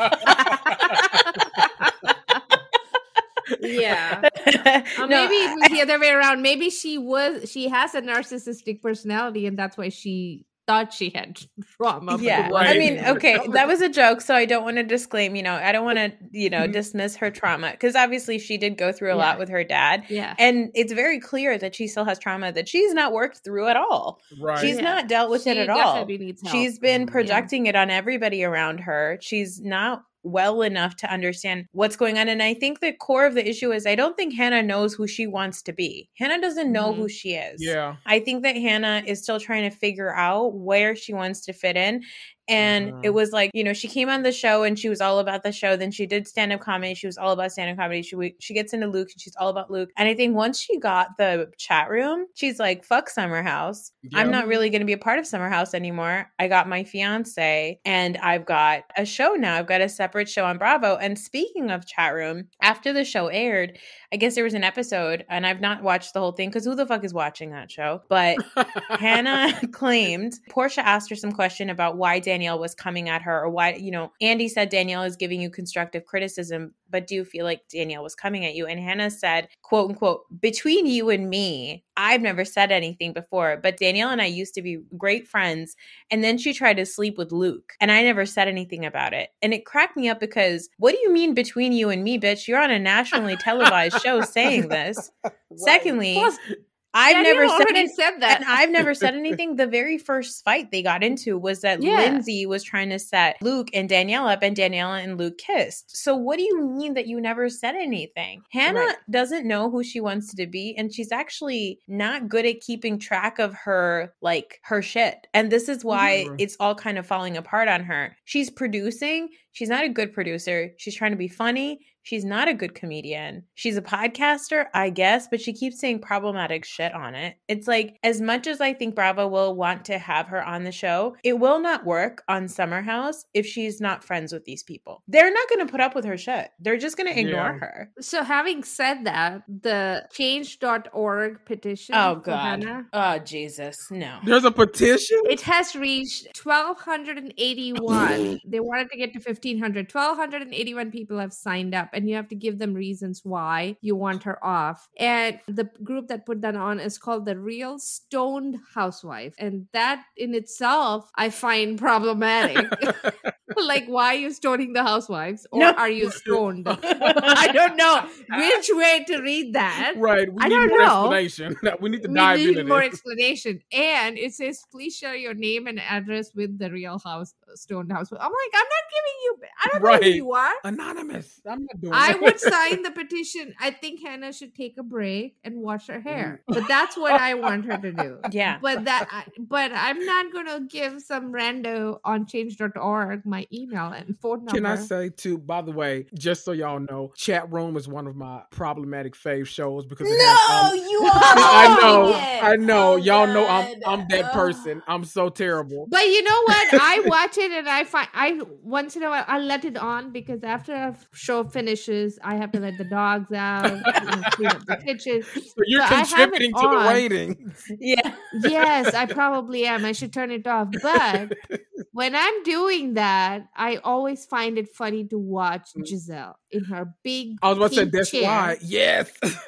Yeah. Or No, maybe it was the other way around. Maybe she was she has a narcissistic personality and that's why she thought she had trauma. but it Yeah. Right. I mean, wasn't. okay, that was a joke, so I don't want to disclaim, you know, I don't want to, you know, Mhm. dismiss her trauma because obviously she did go through a Yeah. lot with her dad. Yeah. And it's very clear that she still has trauma that she's not worked through at all. Right. She's Yeah. not dealt with She it at all. definitely needs help. She's been Mhm. projecting it on everybody around her. She's not well enough to understand what's going on. And I think the core of the issue is I don't think Hannah knows who she wants to be. Hannah doesn't know Mhm. who she is. Yeah. I think that Hannah is still trying to figure out where she wants to fit in. And Mhm. it was like, you know, she came on the show and she was all about the show. Then she did stand-up comedy. She was all about stand-up comedy. She she gets into Luke and she's all about Luke. And I think once she got the chat room, she's like, fuck Summer House. I'm Yeah. not really going to be a part of Summer House anymore. I got my fiance and I've got a show now. I've got a separate show on Bravo. And speaking of chat room, after the show aired, I guess there was an episode, and I've not watched the whole thing because who the fuck is watching that show? But Hannah claimed Portia asked her some question about why Danielle was coming at her, or why, you know, Andy said Danielle is giving you constructive criticism, but do you feel like Danielle was coming at you? And Hannah said, quote unquote, between you and me, I've never said anything before, but Danielle and I used to be great friends. And then she tried to sleep with Luke and I never said anything about it. And it cracked me up because what do you mean between you and me, bitch? You're on a nationally televised show saying this. Right. Secondly, Plus, I've Danielle never said already it. said that. And I've never said anything. The very first fight they got into was that Yeah. Lindsay was trying to set Luke and Danielle up, and Danielle and Luke kissed. So what do you mean that you never said anything? Hannah Right. doesn't know who she wants to be, and she's actually not good at keeping track of her, like, her shit. And this is why Mhm. it's all kind of falling apart on her. She's producing. She's not a good producer. She's trying to be funny. She's not a good comedian. She's a podcaster, I guess, but she keeps saying problematic shit on it. It's like, as much as I think Bravo will want to have her on the show, it will not work on Summer House if she's not friends with these people. They're not going to put up with her shit. They're just going to ignore Yeah. her. So having said that, the change dot org petition Oh, for God. Hannah, Oh, Jesus. No. There's a petition? it has reached twelve eighty-one. They wanted to get to fifteen hundred. twelve eighty-one people have signed up, and you have to give them reasons why you want her off. And the group that put that on is called the Real Stoned Housewife. And that in itself, I find problematic. Like, why are you stoning the housewives? Or No. are you stoned? I don't know which way to read that. Right. We I need don't more know. explanation. We need to We dive need into more this. explanation. And it says, please share your name and address with the Real House Stoned House. I'm like, I'm not giving you, I don't know Right. who you are. Anonymous. I'm not doing I that. would sign the petition. I think Hannah should take a break and wash her hair. Mm. But that's what I want her to do. Yeah. But that, I, but I'm not gonna give some rando on change dot org my email and phone number. Can I say too, by the way, just so y'all know, Chat Room is one of my problematic fave shows because it has um, you I know, it. I know. Oh, y'all know I'm God. I'm that Oh. person. I'm so terrible. But you know what? I watch it and I find I once in a while I let it on because after a show finishes, I have to let the dogs out, you know, clean up the kitchen. So you're So I have it contributing to the on. ratings. Yeah. Yes, I probably am. I should turn it off. But when I'm doing that, I always find it funny to watch Giselle in her big. I was about to say pink that's chair. why. Yes.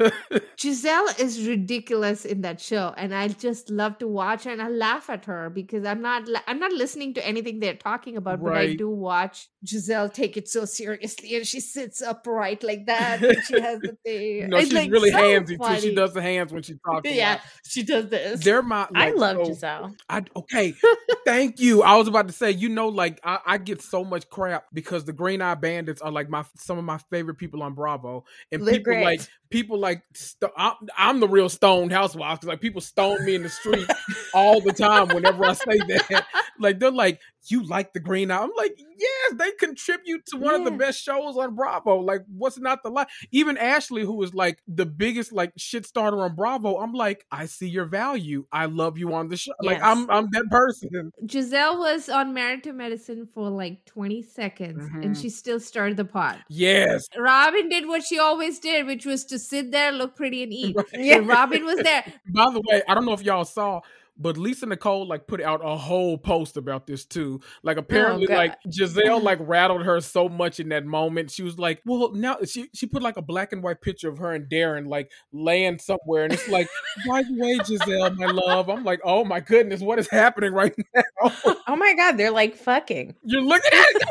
Giselle is ridiculous in that show, and I just love to watch her, and I laugh at her because I'm not li- I'm not listening to anything they're talking about, but I Right. do watch Giselle take it so seriously, and she sits upright like that, and she has the thing. You know, It's, she's like, really so handsy too. funny. She does the hands when she talks. a Yeah, lot. she does this. They're my. I like, love so- Giselle. I okay. Thank you. I was about to say, you know, like I, I get so much crap because the Green Eye Bandits are like my some of my favorite people on Bravo, and They're people great. like people like st- I'm, I'm the real stoned housewife because like people stone me in the street all the time whenever I say that. Like they're like you like the Green Hour? I'm like, yes, they contribute to one Yeah. of the best shows on Bravo. Like, what's not the lie? Even Ashley, who is like the biggest like shit starter on Bravo, I'm like, I see your value. I love you on the show. Like, Yes. I'm I'm that person. Giselle was on Married to Medicine for like twenty seconds Mhm. and she still started the pot. Yes. Robin did what she always did, which was to sit there, look pretty, and eat. Right. Yeah. Robin was there. By the way, I don't know if y'all saw, but Lisa Nicole like put out a whole post about this too. Like apparently, Oh, God. like Giselle like rattled her so much in that moment. She was like, "Well, now she she put like a black and white picture of her and Darren like laying somewhere, and it's like, by the way, Giselle, my love." I'm like, "Oh my goodness, what is happening right now?" Oh my God, they're like fucking. You're looking at it.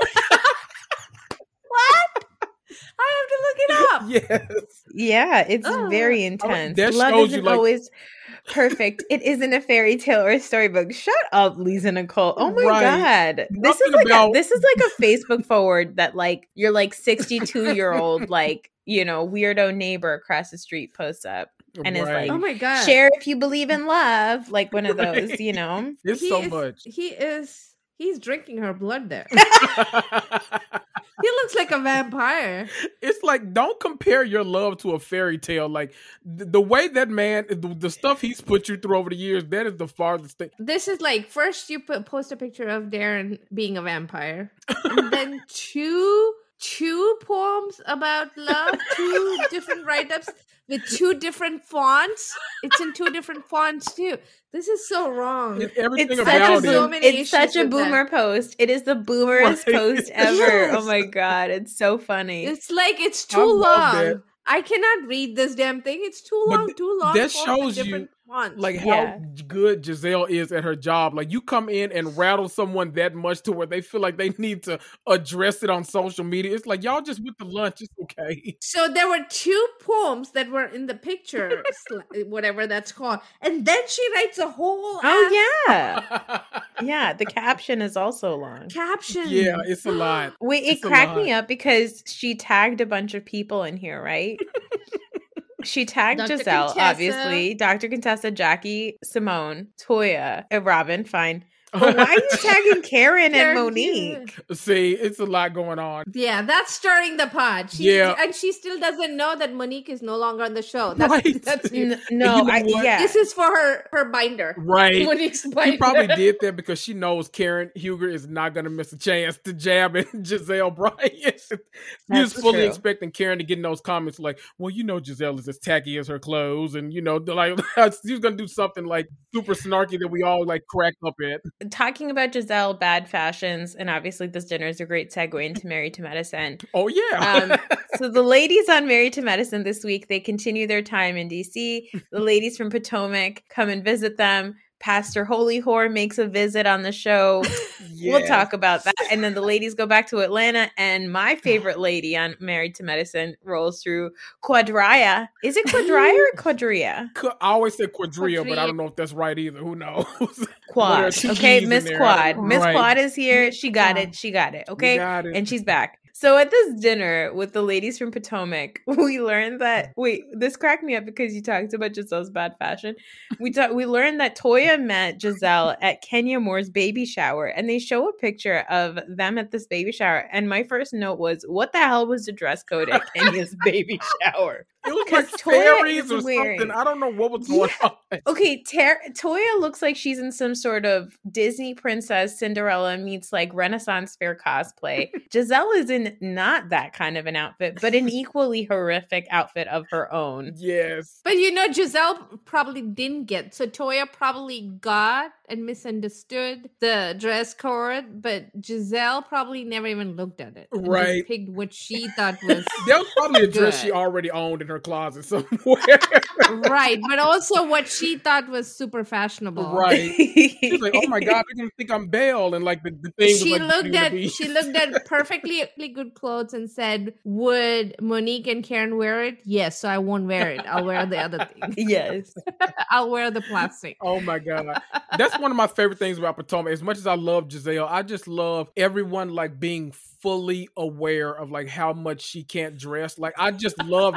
What? I have to look it up. Yes. Yeah, it's Oh. very intense. that Love shows you, isn't like- always perfect. It isn't a fairy tale or a storybook. Shut up, Lisa Nicole. Oh my Right. God. This is Nothing like about- a, this is like a Facebook forward that like your like sixty-two year old like, you know, weirdo neighbor across the street posts up and is Right. Oh like, my God. share if you believe in love, like one of those, Right. you know. It's He so is- much. He is, he's drinking her blood there. He looks like a vampire. It's like, don't compare your love to a fairy tale. Like th- the way that man, the, the stuff he's put you through over the years, that is the farthest thing. This is like first you put, post a picture of Darren being a vampire, and then two two poems about love, two different write-ups with two different fonts. It's in two different fonts too. This is so wrong. And everything It's such, about a it. so boom, many it's such issues a with that. boomer post. It is the boomerest Right. post ever. Yes. Oh my God. It's so funny. It's like it's I too love long. that. I cannot read this damn thing. It's too But long, th- too long. that for shows the you, different fonts. Like how Yeah. good Giselle is at her job. Like you come in and rattle someone that much to where they feel like they need to address it on social media. It's like y'all just went to lunch. It's okay. So there were two poems that were in the picture, sl- whatever that's called, and then she writes a whole Oh ass yeah. Yeah. The caption is also long. caption. Yeah, it's a lot. Wait, it It's a cracked me lot. up because she tagged a bunch of people in here, right? She tagged Doctor Giselle, Contessa. obviously, Doctor Contessa, Jackie, Simone, Toya, and Robin. Fine. But why are you tagging Karen and Karen, Monique? See, it's a lot going on. Yeah, that's stirring the pot. She, Yeah. and she still doesn't know that Monique is no longer on the show. That's, Right. that's N- no, you know I, what? yeah. this is for her her binder. Right. Monique's binder. She probably did that because she knows Karen Huger is not going to miss a chance to jab at Giselle Bryant. She was That's fully true. expecting Karen to get in those comments like, well, you know, Giselle is as tacky as her clothes. And, you know, like she's going to do something like super snarky that we all like crack up at. Talking about Giselle, bad fashions, and obviously this dinner is a great segue into Married to Medicine. Oh, yeah. Um, so the ladies on Married to Medicine this week, they continue their time in D C. The ladies from Potomac come and visit them. Pastor Holy Whore makes a visit on the show. We'll Yes. talk about that. And then the ladies go back to Atlanta, and my favorite lady on Married to Medicine rolls through Quadria. Is it Quadria or Quadria? Qu- I always say quadrille, but I Quadrille. don't know if that's right either. Who knows? There are Quad. two Okay, E's in Miss there. Quad. Miss Right. Quad is here. She got Quad. it. She got it. You Okay. got it. And she's back. So at this dinner with the ladies from Potomac, we learned that wait, this cracked me up because you talked about Giselle's bad fashion. We talk, we learned that Toya met Giselle at Kenya Moore's baby shower, and they show a picture of them at this baby shower. And my first note was, what the hell was the dress code at Kenya's baby shower? It was 'Cause like Toya fairies is or wearing- something. I don't know what was going Yeah. on. Okay, Ter- Toya looks like she's in some sort of Disney princess Cinderella meets like Renaissance fair cosplay. Giselle is in not that kind of an outfit, but an equally horrific outfit of her own. Yes. But you know, Giselle probably didn't get. So Toya probably got and misunderstood the dress code, but Giselle probably never even looked at it. and just Right. picked what she thought was That was probably a dress she Good. already owned in her closet somewhere. right, but also what she thought was super fashionable. Right. She's like, oh my God, they're going to think I'm Belle. And like the, the thing She was like, looked Beauty and at the Beast. she looked at perfectly good clothes and said, "Would Monique and Karen wear it? Yes, so I won't wear it. I'll wear the other thing. Yes. I'll wear the plastic." Oh my God. That's one of my favorite things about Potomac. As much as I love Giselle, I just love everyone like being fully aware of like how much she can't dress. Like I just love that. It feels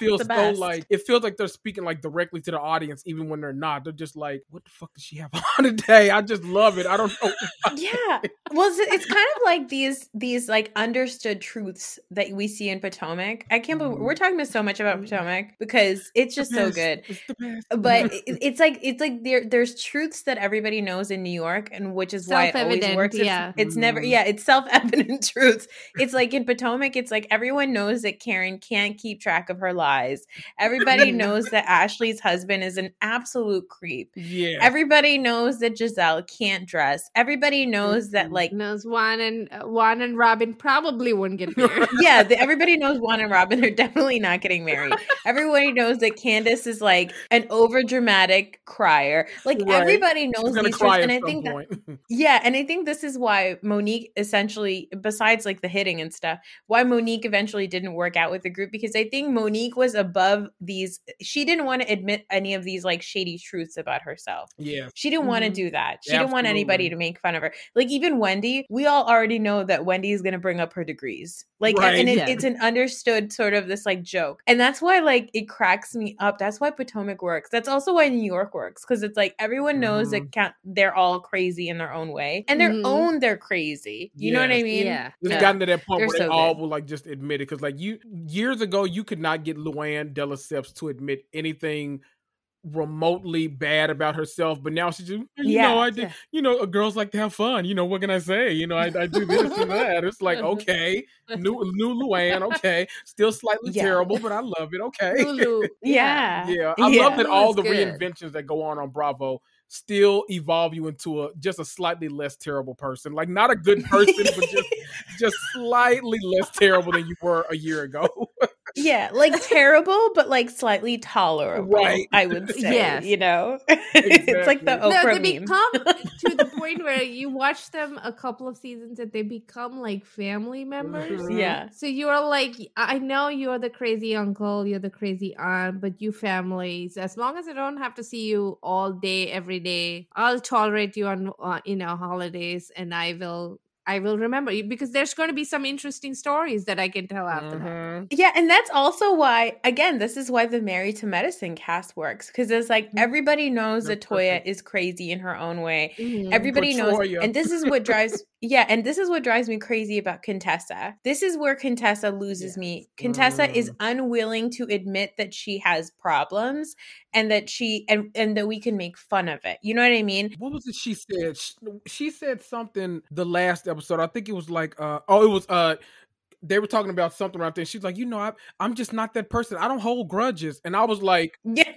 feels the so best. like it feels like they're speaking like directly to the audience, even when they're not. They're just like, "What the fuck does she have on today?" I just love it. I don't know. Yeah. Well, it's, it's kind of like these these like understood truths that we see in Potomac. I can't believe we're talking so much about Potomac because it's just so good. It's the best. But it, it's like it's like there there's truths that everybody knows in New York, and which is why it always works. It's, yeah. it's never yeah, it's self-evident truths. It's like in Potomac, it's like everyone knows that Karen can't keep track of her lies. Everybody knows that Ashley's husband is an absolute creep. Yeah. Everybody knows that Giselle can't dress. Everybody knows that like knows Juan and uh, Juan and Robin probably wouldn't get married. yeah, the, everybody knows Juan and Robin are definitely not getting married. Everybody knows that Candace is like an over dramatic crier. Like Right. everybody knows gonna these cry truths, and at I some think that, point. yeah, and I think this is why Monique essentially, besides like the hitting and stuff, why Monique eventually didn't work out with the group, because I think Monique was above these. She didn't want to admit any of these like shady truths about herself. Yeah. She didn't want to Mhm. do that. She didn't want anybody Absolutely. to make fun of her. Like even Wendy, we all already know that Wendy is going to bring up her degrees. Like, Right. and it, Yeah. it's an understood sort of this like joke. And that's why like it cracks me up. That's why Potomac works. That's also why New York works. Cause it's like everyone knows that count, they're all crazy in their own way. And their Mhm. own they're crazy. You know what I Yes. mean? Yeah. It's Yeah. gotten to that point They're where they so all good. will like just admit it. Cause like you years ago, you could not get Luann de Lesseps to admit anything remotely bad about herself, but now she's just, you Yeah. know, I did, Yeah. you know, girls like to have fun. You know, what can I say? You know, I, I do this and that. It's like, okay, new new Luann, okay, still slightly Yeah. terrible, but I love it. Okay, Lulu. Yeah. yeah, I love that Lulu all is the good. reinventions that go on on Bravo still evolve you into a just a slightly less terrible person. Like not a good person, but just just slightly less terrible than you were a year ago. Yeah, like terrible, but like slightly tolerable. Right. I would say. Yes. You know, it's like the Exactly. No, Oprah they meme. become to the point where you watch them a couple of seasons and they become like family members. Mhm. Yeah. So you're like, I know you're the crazy uncle, you're the crazy aunt, but you families, as long as I don't have to see you all day, every day, I'll tolerate you on, uh, you know, holidays, and I will, I will remember you, because there's going to be some interesting stories that I can tell after that. Mhm. Yeah, and that's also why, again, this is why the Married to Medicine cast works, because it's like everybody knows That's that Toya perfect. is crazy in her own way. Mhm. Everybody knows, Toya. and this is what drives, yeah, and this is what drives me crazy about Contessa. This is where Contessa loses me. Contessa is Mm. unwilling to admit that she has problems, and that she and and that we can make fun of it. You know what I mean? What was it she said? She, she said something the last episode. I think it was like, uh, oh, it was, uh, they were talking about something right there. She's like, you know, I, I'm just not that person. I don't hold grudges. And I was like, Yeah.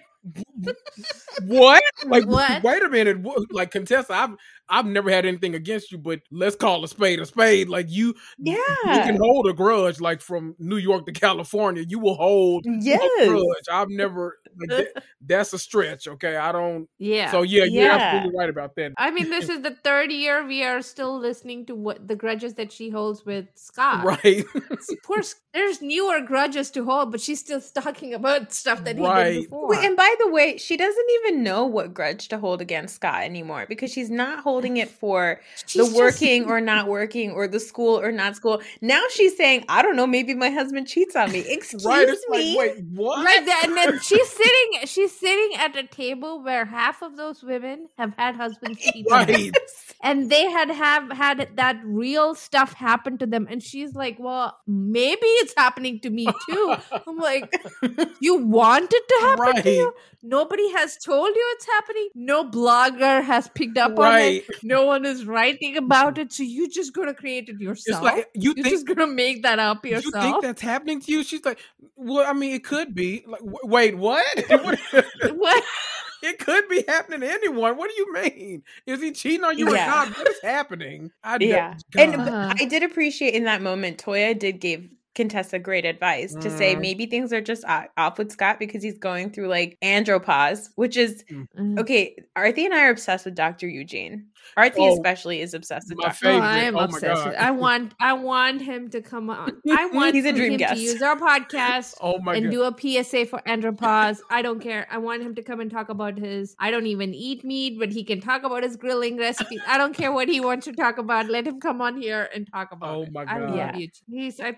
what? Like, What? wait a minute. What? Like, Contessa, I've I've never had anything against you, but let's call a spade a spade. Like you, you Yeah. can hold a grudge. Like from New York to California, you will hold Yes. a grudge. I've never. Like, that, that's a stretch. Okay, I don't. Yeah. So yeah, you're Yeah. absolutely right about that. I mean, this is the third year we are still listening to what the grudges that she holds with Scott. Right. See, poor, Sc- there's newer grudges to hold, but she's still talking about stuff that he Right. did before. Wait, and by the way, she doesn't even know what grudge to hold against Scott anymore, because she's not holding it for She's the just- working or not working or the school or not school. Now she's saying, I don't know, maybe my husband cheats on me. Excuse Right. It's me. like, wait, what? Right, th- and then she's sitting. She's sitting at a table where half of those women have had husbands cheat on them, Right. and they had have had that real stuff happen to them. And she's like, "Well, maybe it's happening to me too." I'm like, "You want it to happen Right. to you? Nobody has told you it's happening. No blogger has picked up on Right. it. No one is writing about it. So you're just gonna create it It's yourself. like you You're think just gonna make that up you think yourself." that's happening to you? She's like, well, I mean, it could be. Like, w- wait, what? What? It could be happening to anyone. What do you mean? Is he cheating on you or Yeah. not? What is happening? I don't- Yeah. And God. but Uh-huh. I did appreciate in that moment, Toya did give Contessa great advice to say Mm. maybe things are just o- off with Scott because he's going through like andropause, which is Mm. okay. Arthi and I are obsessed with Doctor Eugene. Arthi Oh, especially is obsessed with my Doctor favorite. Oh, I am Oh my obsessed. God. With, I want. I want him to come on. I want He's a for dream him guest. to use our podcast Oh my and God. do a P S A for andropause. I don't care. I want him to come and talk about his. I don't even eat meat, but he can talk about his grilling recipes. I don't care what he wants to talk about. Let him come on here and talk about Oh it. my I God. love Yeah. you. He's. I think he's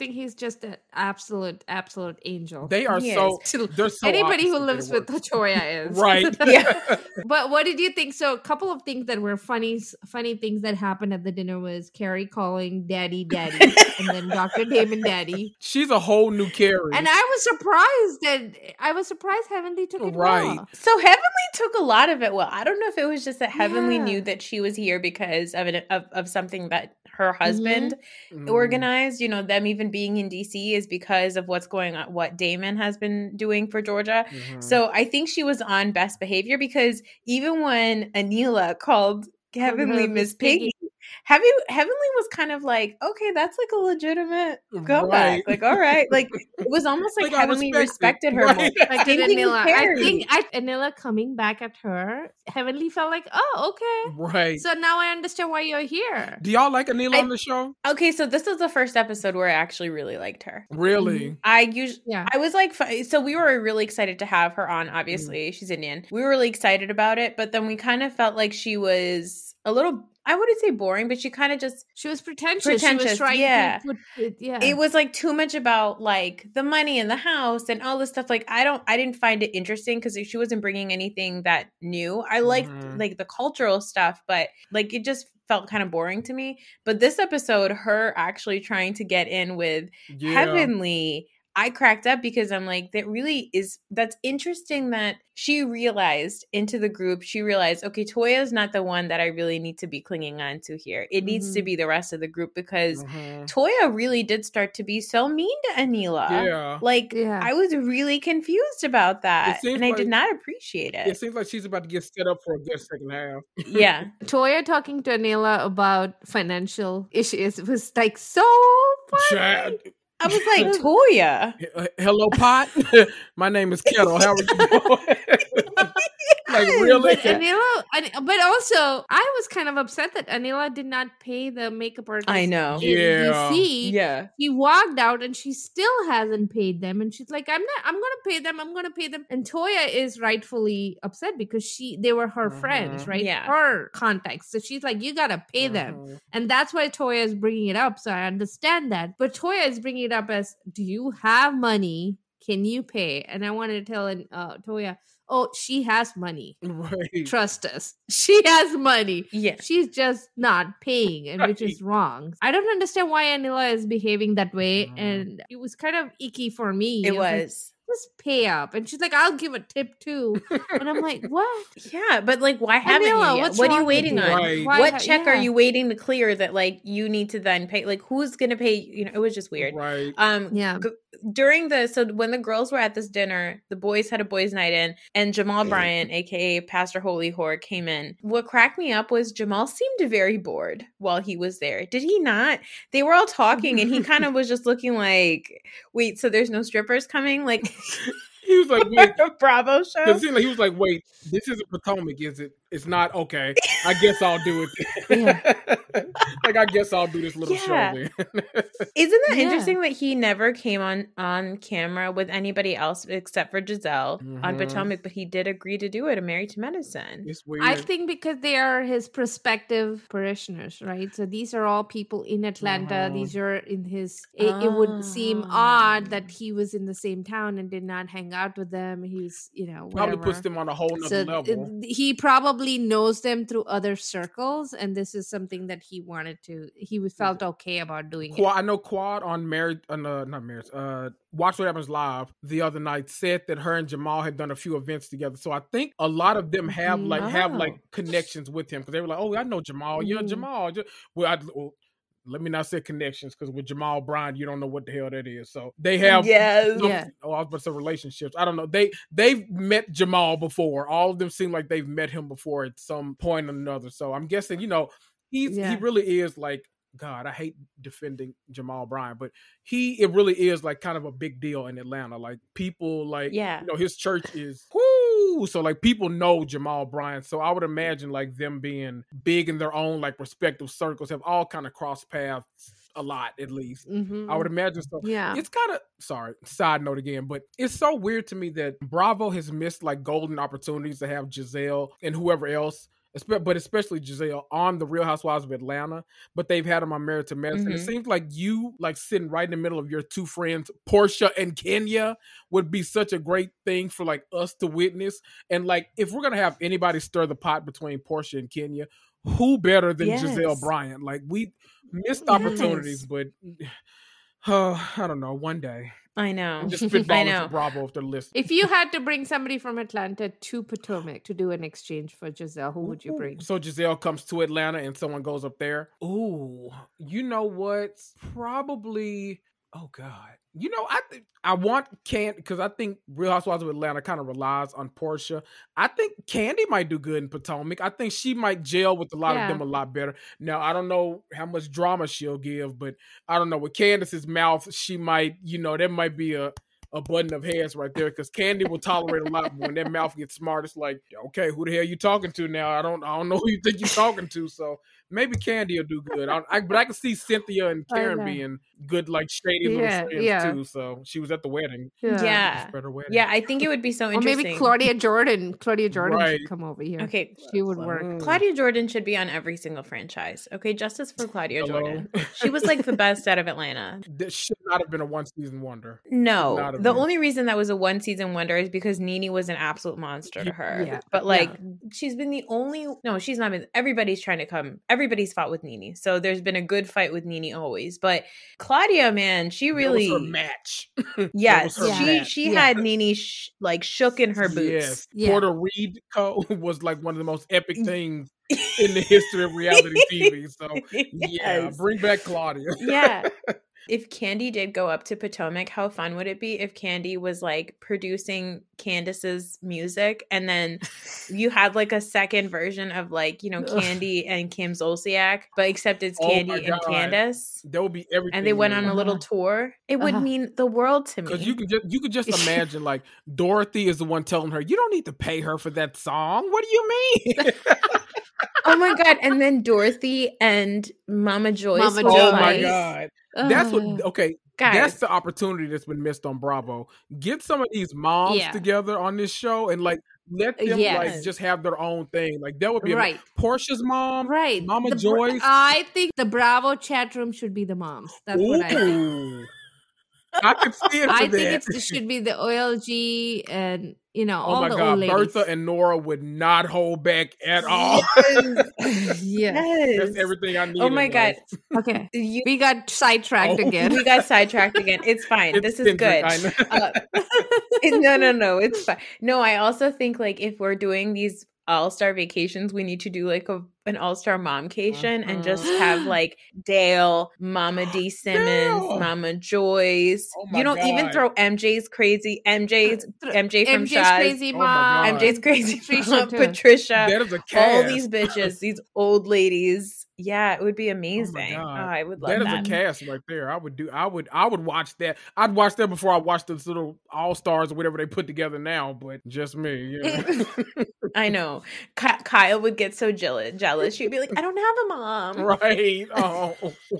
just an absolute, absolute angel. They are He so, Still, they're so anybody who opposite lives their with works. Toya is. Right. Yeah. But what did you think? So a couple of things that were funny, funny things that happened at the dinner was Carrie calling Daddy, Daddy, and then Doctor Damon Daddy. She's a whole new Carrie. And I was surprised that I was surprised Heavenly took it Right. well. So Heavenly took a lot of it well. I don't know if it was just that Heavenly Yeah. knew that she was here because of it of, of something that her husband Mm. organized. You know, them even being in D C is because of what's going on, what Damon has been doing for Georgia. Mhm. So I think she was on best behavior because even when Anila called Heavenly her Miss Miss Piggy. Piggy, Heavenly, Heavenly was kind of like, okay, that's like a legitimate comeback. Right. Like, all right. Like, it was almost like Like, I Heavenly respect it. respected her Right. more. Like Same did thing with Anila. I Carrie. think I, Anila coming back at her, Heavenly felt like, oh, okay. Right. So now I understand why you're here. Do y'all like Anila I- on the show? Okay, so this is the first episode where I actually really liked her. Really? I usually, Yeah. I was like, fi- so we were really excited to have her on. Obviously, Mm. she's Indian. We were really excited about it, but then we kind of felt like she was a little, I wouldn't say boring, but she kind of just, She was pretentious. Pretentious, She was trying yeah. to put it, yeah. it was like too much about like the money in the house and all this stuff. Like, I don't, I didn't find it interesting because she wasn't bringing anything that new. I liked Mhm. like the cultural stuff, but like it just felt kind of boring to me. But this episode, her actually trying to get in with Yeah. Heavenly, I cracked up because I'm like, that really is, that's interesting that she realized into the group, she realized, okay, Toya's not the one that I really need to be clinging on to here. It needs to Mhm. be the rest of the group because Mhm. Toya really did start to be so mean to Anila. Yeah. Like, Yeah. I was really confused about that. seems And I like- did not appreciate It it. seems like she's about to get set up for a good second half. Yeah. Toya talking to Anila about financial issues was like so funny. Chad. I was like, Toya. Uh, Hello, Pot. My name is Kettle. How are you doing? Like, really? But Anila, An- but also I was kind of upset that Anila did not pay the makeup artist. I know. in Yeah. D C. Yeah. He walked out and she still hasn't paid them, and she's like, "I'm not. I'm gonna pay them. I'm gonna pay them." And Toya is rightfully upset because she they were her Mhm. friends, right? Yeah. Her contacts. So she's like, "You gotta pay them." Mhm. And that's why Toya is bringing it up. So I understand that. But Toya is bringing it up as, do you have money? Can you pay? And I wanted to tell uh, Toya, oh, she has money. Right. Trust us. She has money. Yeah. She's just not paying, and which is wrong. I don't understand why Anila is behaving that way. Mhm. And it was kind of icky for me. It I like, was. just pay up. And she's like, I'll give a tip too. And I'm like, what? Yeah, but like, why haven't Anila, you yet? what's What are you wrong with waiting you? on? Right. Why What ha- check are yeah. you waiting to clear that like you need to then pay? Like, who's gonna pay? You know, it was just weird. Right. Um, Yeah. g- during the so when the girls were at this dinner, the boys had a boys' night in, and Jamal Bryant, aka Pastor Holy Whore, came in. What cracked me up was Jamal seemed very bored while he was there. Did he not? They were all talking, and he kind of was just looking like, "Wait, so there's no strippers coming?" Like He was like, wait. a Bravo show. It seemed like he was like, wait, this isn't Potomac, is it? It's not. Okay. I guess I'll do it. Like, I guess I'll do this little Yeah. show then. Isn't that Yeah. interesting that he never came on on camera with anybody else except for Giselle on Mhm. Potomac, but he did agree to do it. A Married to Medicine. It's weird. I think because they are his prospective parishioners, right? So these are all people in Atlanta. Mhm. These are in his. It, it would seem Ah. odd that he was in the same town and did not hang out with them. He's, you know, Probably whatever. puts them on a whole nother So level. uh, he probably knows them through other circles, and this is something that he wanted to. He felt okay about doing it. Quad, I know Quad on Married, uh, no, not Married, uh, Watch What Happens Live the other night said that her and Jamal had done a few events together. So I think a lot of them have Mhm. like have like Oh. connections with him because they were like, "Oh, I know Jamal. You're Mhm. Jamal." Ju- Well, I, well, let me not say connections because with Jamal Bryant, you don't know what the hell that is. So they have Yes. some- Yeah. Oh, I was about to say relationships. I don't know. They they've met Jamal before. All of them seem like they've met him before at some point or another. So I'm guessing, you know, he's Yeah. he really is like, God, I hate defending Jamal Bryant, but he it really is like kind of a big deal in Atlanta. Like people like Yeah. you know, his church is whoo. So like people know Jamal Bryant. So I would imagine like them being big in their own like respective circles have all kind of crossed paths a lot at least. Mhm. I would imagine so. Yeah. It's kind of sorry, side note again, but it's so weird to me that Bravo has missed like golden opportunities to have Giselle and whoever else but especially Giselle on the Real Housewives of Atlanta. But they've had them on Married to Medicine. Mm-hmm. It seems like you like sitting right in the middle of your two friends, Portia and Kenya, would be such a great thing for like us to witness. And like if we're gonna have anybody stir the pot between Portia and Kenya, who better than yes. Giselle Bryant? Like we missed opportunities, yes. but uh, I don't know. One day. I know. Just spitballing to Bravo if they're listening. If you had to bring somebody from Atlanta to Potomac to do an exchange for Giselle, who would you bring? So Giselle comes to Atlanta and someone goes up there. Ooh, you know what? Probably. Oh God. You know, I think I want Candy because I think Real Housewives of Atlanta kind of relies on Portia. I think Candy might do good in Potomac. I think she might gel with a lot yeah. of them a lot better. Now, I don't know how much drama she'll give, but I don't know. With Candace's mouth, she might, you know, there might be a, a button of heads right there because Candy will tolerate a lot. But when that mouth gets smart, it's like, okay, who the hell you talking to now? I don't, I don't know who you think you're talking to. So maybe Candy will do good. I, I, but I can see Cynthia and Karen being good, like shady little yeah, friends yeah. too. So she was at the wedding. Yeah, yeah. wedding. yeah I think it would be so interesting. Or maybe Claudia Jordan. Claudia Jordan right. should come over here. Okay, she would work. Mm. Claudia Jordan should be on every single franchise. Okay, justice for Claudia Hello? Jordan. She was like the best out of Atlanta. This should not have been a one season wonder. No, the been. only reason that was a one season wonder is because Nene was an absolute monster to her. Yeah. But like, yeah. she's been the only. No, she's not been. Everybody's trying to come. Everybody's fought with Nene, so there's been a good fight with Nene always. But Claudia, man, she really that was her match. Yes, her she match. she yeah. had Nene sh- like shook in her boots. Yes, yeah. Porter Reed Co was like one of the most epic things in the history of reality T V. So yes. yeah, bring back Claudia. Yeah. If Candy did go up to Potomac, how fun would it be if Candy was like producing Candace's music and then you had like a second version of like, you know, Candy and Kim Zolciak, but except it's Candy oh and Candace. That would be everything. And they went on a little tour. It would uh-huh. mean the world to me. Because you can just you could just imagine like Dorothy is the one telling her, you don't need to pay her for that song. What do you mean? Oh my God. And then Dorothy and Mama Joyce. Mama Joyce. Oh my God. That's what, okay, Guys. That's the opportunity that's been missed on Bravo. Get some of these moms yeah. together on this show and like let them yes. like just have their own thing. Like that would be right. a, Portia's mom, right? Mama the, Joyce. I think the Bravo chat room should be the moms. That's Ooh. what I think. I can see it. For I that. think it's, it should be the O L G and you know oh all my the God, old ladies. Bertha and Nora would not hold back at all. Yes. yes. That's everything I need. Oh my God. Okay, you, we got sidetracked oh. again. We got sidetracked again. It's fine. It's this is Kendrick, good. Uh, no, no, no. It's fine. No, I also think like if we're doing these all-star vacations, we need to do like a an all-star momcation uh-huh. and just have like Dale, Mama D Simmons, Dale. Mama Joyce. Oh you don't God. even throw M J's crazy M J's M J from M J's Shaz. crazy oh mom. M J's crazy mom. Patricia. That is a cast. All these bitches, these old ladies. Yeah, it would be amazing. Oh, oh I would love that. That is a cast right there. I would do. I would. I would watch that. I'd watch that before I watch the little All Stars or whatever they put together now. But just me. Yeah. I know. Ky- Kyle would get so jealous. Jealous. She'd be like, "I don't have a mom." Right. Oh.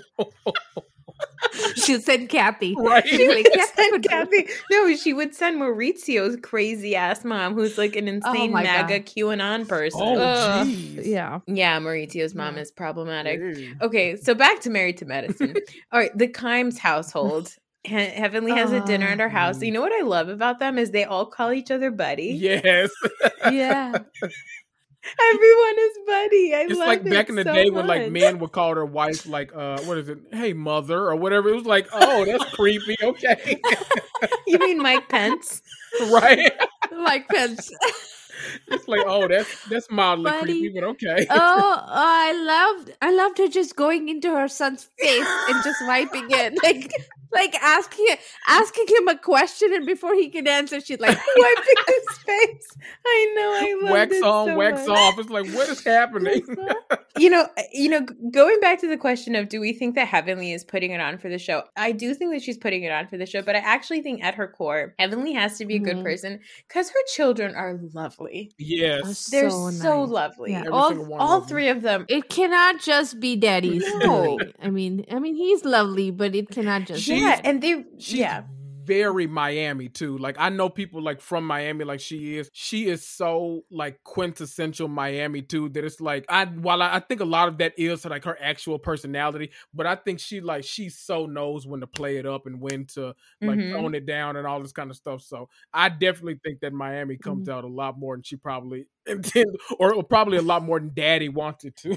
She'd send Kathy. Right. She would send Kathy. No, she would send Maurizio's crazy ass mom, who's like an insane oh MAGA God. QAnon person. Oh, jeez. Uh, yeah. Yeah, Maurizio's mom yeah. is problematic. Hey. Okay, so back to Married to Medicine. All right, the Kimes household. He- Heavenly has uh, a dinner at her house. You know what I love about them is they all call each other buddy. Yes. Yeah. Everyone is buddy. I it's love like it back in the so day much. when like men would call their wife like uh what is it? Hey mother or whatever. It was like, oh, that's creepy. Okay. You mean Mike Pence? Right. Mike Pence. It's like, oh, that's that's mildly Buddy. creepy, but okay. Oh, I loved I loved her just going into her son's face and just wiping it. Like like asking asking him a question and before he can answer, she's like wiping his face. I know, I love wax it on, so wax much. off. It's like, what is happening? You know, you know, going back to the question of do we think that Heavenly is putting it on for the show? I do think that she's putting it on for the show, but I actually think at her core, Heavenly has to be a good Mhm. person because her children are lovely. Yes. They're so, so, nice. lovely. Yeah. Every All, single one all of them. three of them. It cannot just be daddy's No. doing. I mean, I mean, he's lovely, but it cannot just. She's- Yeah, and they, She's yeah. very Miami too. Like I know people like from Miami, like she is. She is so like quintessential Miami too. That it's like I while I, I think a lot of that is like her actual personality, but I think she like she so knows when to play it up and when to like Mhm. tone it down and all this kind of stuff. So I definitely think that Miami comes out a lot more than she probably intended, or, or probably a lot more than Daddy wanted to.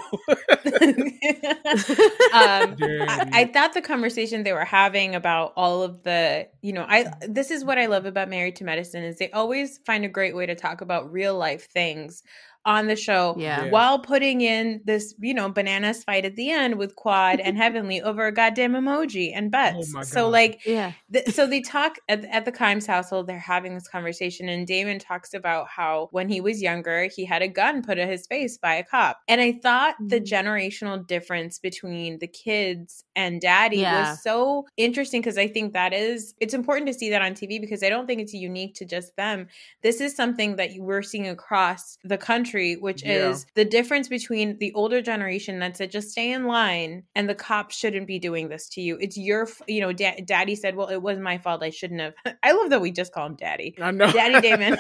um, Daddy. I, I thought the conversation they were having about all of the, you know, I this is what I love about Married to Medicine is they always find a great way to talk about real life things on the show Yeah. Yeah. while putting in this, you know, bananas fight at the end with Quad and Heavenly over a goddamn emoji and butts. Oh my so God. like, Yeah. th- so they talk at, at the Kimes household, they're having this conversation and Damon talks about how when he was younger, he had a gun put at his face by a cop. And I thought the generational difference between the kids and Daddy Yeah. was so interesting because I think that is, it's important to see that on T V because I don't think it's unique to just them. This is something that you we're seeing across the country, which Yeah. is the difference between the older generation that said just stay in line and the cops shouldn't be doing this to you. It's your, f- you know, da- Daddy said, well, it was my fault. I shouldn't have. I love that we just call him Daddy. I know. Daddy Damon.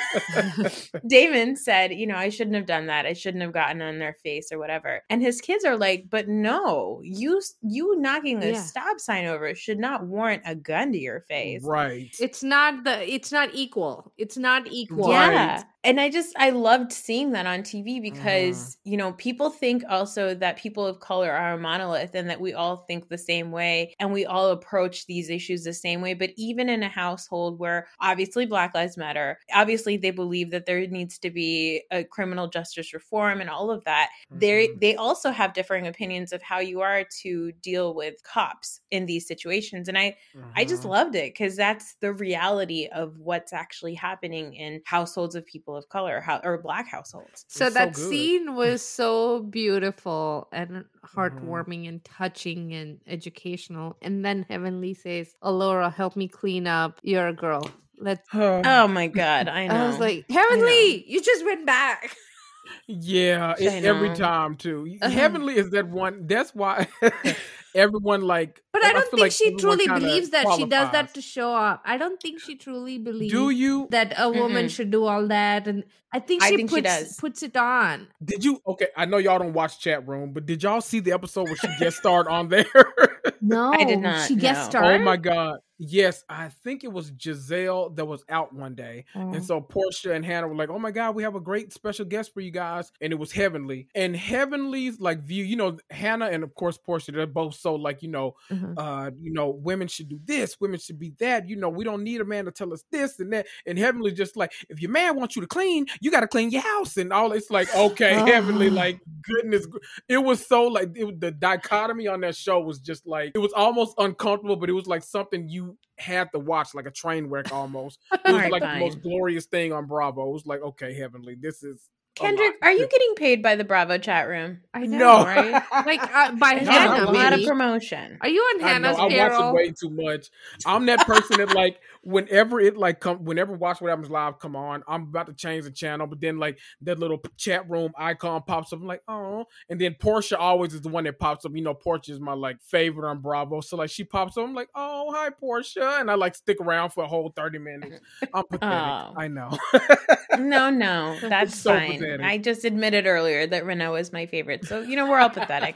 Damon said, you know, I shouldn't have done that. I shouldn't have gotten on their face or whatever. And his kids are like, but no, you you knocking a Yeah. stop sign over should not warrant a gun to your face. Right. It's not the it's not equal. It's not equal. Right. Yeah. And I just, I loved seeing that on T V because, Mm-hmm. you know, people think also that people of color are a monolith and that we all think the same way and we all approach these issues the same way. But even in a household where obviously Black Lives Matter, obviously they believe that there needs to be a criminal justice reform and all of that, they Mhm. they also have differing opinions of how you are to deal with cops in these situations. And I, I just Mhm. loved it because that's the reality of what's actually happening in households of people of color how, or Black households. So It's that so good. scene was so beautiful and Mm-hmm. heartwarming and touching and educational. And then Heavenly says, Alora, help me clean up. You're a girl. Let's Oh my God, I know. I was like, Heavenly, you just went back. Yeah, I it's every know. time too. Uh-huh. Heavenly is that one. That's why everyone like. But I don't feel think like she everyone truly kinda believes that she does that qualifies. to show up. I don't think she truly believes Do you? that a woman Mm-mm. should do all that. And I think I she think she puts does. puts it on. Did you? Okay, I know y'all don't watch chat room, but did y'all see the episode where she guest starred on there? No, I did not, She guest no. starred. Oh my God. Yes, I think it was Giselle that was out one day. Oh. And so Portia and Hannah were like, oh my God, we have a great special guest for you guys. And it was Heavenly. And Heavenly's like view, you know, Hannah and of course Portia, they're both so like, you know, Mhm. uh, you know, women should do this, women should be that. You know, we don't need a man to tell us this and that. And Heavenly just like, if your man wants you to clean, you got to clean your house and all. It's like, okay, Oh. Heavenly, like goodness. gr- It was so like it, the dichotomy on that show was just like, it was almost uncomfortable, but it was like something you had to watch, like a train wreck almost. It was Alright, like fine. the most glorious thing on Bravo. It was like, okay, Heavenly, this is a Kendrick, lot. are you getting paid by the Bravo chat room? I know, No. right? Like uh, by There's No, Hannah, a lot of maybe. promotion. Are you on I know, Hannah's I watch it payroll? way too much. I'm that person that like whenever it like come whenever Watch What Happens Live come on, I'm about to change the channel, but then like that little chat room icon pops up. I'm like, oh, and then Portia always is the one that pops up. You know, Portia is my like favorite on Bravo, so like she pops up. I'm like, oh, hi Portia, and I like stick around for a whole thirty minutes. I'm pathetic. Oh. I know. No, no, that's so fine. pathetic. I just admitted earlier that Renault is my favorite. So, you know, we're all pathetic.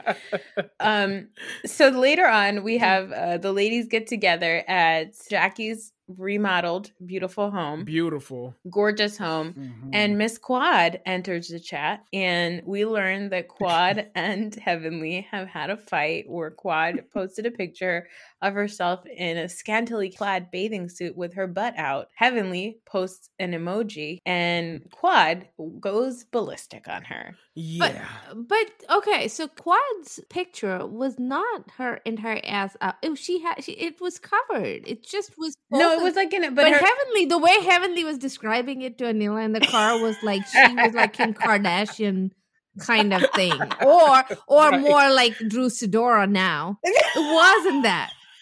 Um, so later on, we have uh, the ladies get together at Jackie's remodeled, beautiful home, Beautiful. gorgeous home. Mhm. And Miss Quad enters the chat, and we learn that Quad and Heavenly have had a fight where Quad posted a picture of herself in a scantily clad bathing suit with her butt out. Heavenly posts an emoji, and Quad goes ballistic on her. yeah. But okay, so Quad's picture was not her entire ass out. It, she had she, it was covered. It just was No, both it of- was like in it, but, But, her, Heavenly, the way Heavenly was describing it to Anila in the car was like she was like Kim Kardashian kind of thing, or or Right. more like Drew Sidora now. It wasn't that.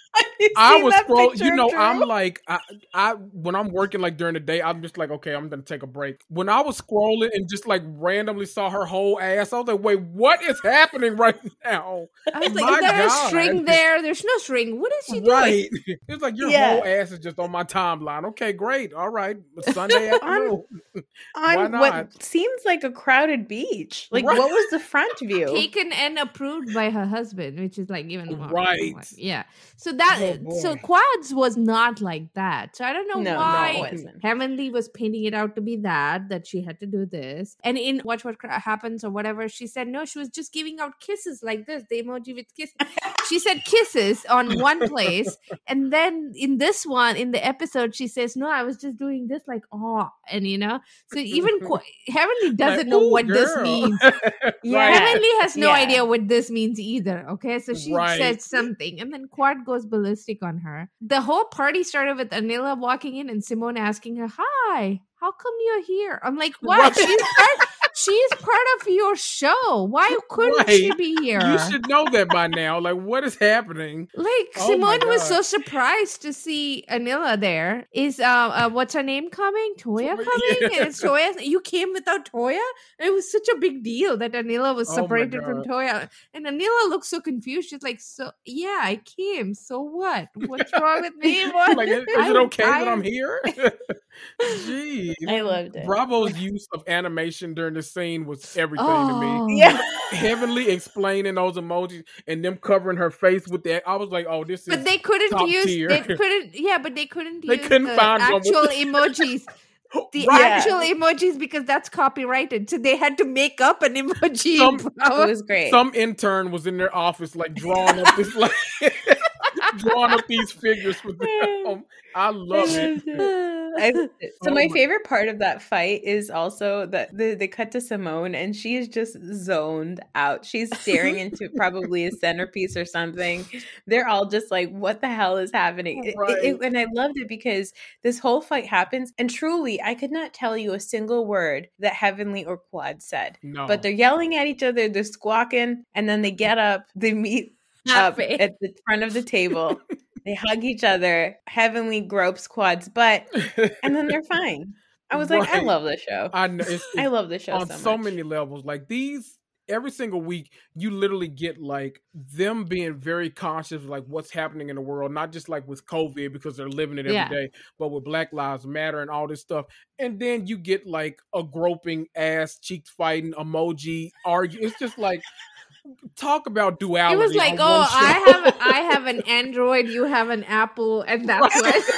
I was scrolling, you know, I'm like, I, I, when I'm working like during the day, I'm just like, okay, I'm going to take a break. When I was scrolling and just like randomly saw her whole ass, I was like, wait, what is happening right now? I was like, My is there God. a string there? There's no string. What is she doing? Right. It's like your Yeah. whole ass is just on my timeline. Okay, great. All right. Sunday afternoon. Why On not? what seems like a crowded beach. Like, Right. what was the front view? Taken and approved by her husband, which is like even more. Right. Yeah. So that Oh, boy. so Quads was not like that. So I don't know No, no, why it wasn't. Heavenly was painting it out to be that that she had to do this. And in Watch What Cra- Happens or whatever, she said no, she was just giving out kisses like this, the emoji with kisses. She said kisses on one place, and then in this one, in the episode, she says no, I was just doing this like oh, and you know, so even Qu- Heavenly doesn't Like, know ooh, what this girl. means. Yeah. Heavenly has no Yeah. idea what this means either. Okay, so she Right. said something, and then Quad goes ballistic on her. The whole party started with Anila walking in and Simone asking her, "Hi, how come you're here?" I'm like, "What? Right. She's part. She's part of your show. Why couldn't she Right. be here?" You should know that by now. Like, what is happening? Like Oh my Simone was God. so surprised to see Anila there. Is uh, uh what's her name coming? Toya Toya, coming? yeah. And it's Toya. You came without Toya? It was such a big deal that Anila was Oh my separated from God. Toya. And Anila looked so confused. She's like, so yeah, I came. So what? What's wrong with me? What? Like, is, is I- it okay that I- I'm here? Jeez. I loved it. Bravo's use of animation during the scene was everything Oh. to me. Yeah. Heavenly explaining those emojis and them covering her face with that. I was like, oh, this is. But they couldn't top use. tier. They couldn't. Yeah, but they couldn't They use couldn't the find one with- actual emojis. The Right. actual emojis because that's copyrighted. So they had to make up an emoji. Some- Bravo. It was great. Some intern was in their office, like drawing up this, like drawing up these figures for them. I love it. I loved it. So Oh my my- favorite part of that fight is also that the, they cut to Simone and she is just zoned out. She's staring into probably a centerpiece or something. They're all just like, what the hell is happening? It- it- Right. it- and I loved it because this whole fight happens and truly I could not tell you a single word that Heavenly or Quad said. No, But they're yelling at each other, they're squawking, and then they get up, they meet up Happy. at the front of the table. They hug each other. Heavenly gropes Quad's butt, and then they're fine. I was like, I Right. love the show. I know it's, I it's love the show on so, so, much. many levels. Like these, every single week, you literally get like them being very conscious of like what's happening in the world, not just like with COVID because they're living it every day, Yeah. but with Black Lives Matter and all this stuff. And then you get like a groping ass, cheeks fighting emoji argue. It's just like talk about duality. It was like, on oh, one show. I have I have an Android, you have an Apple, and that's Right. what.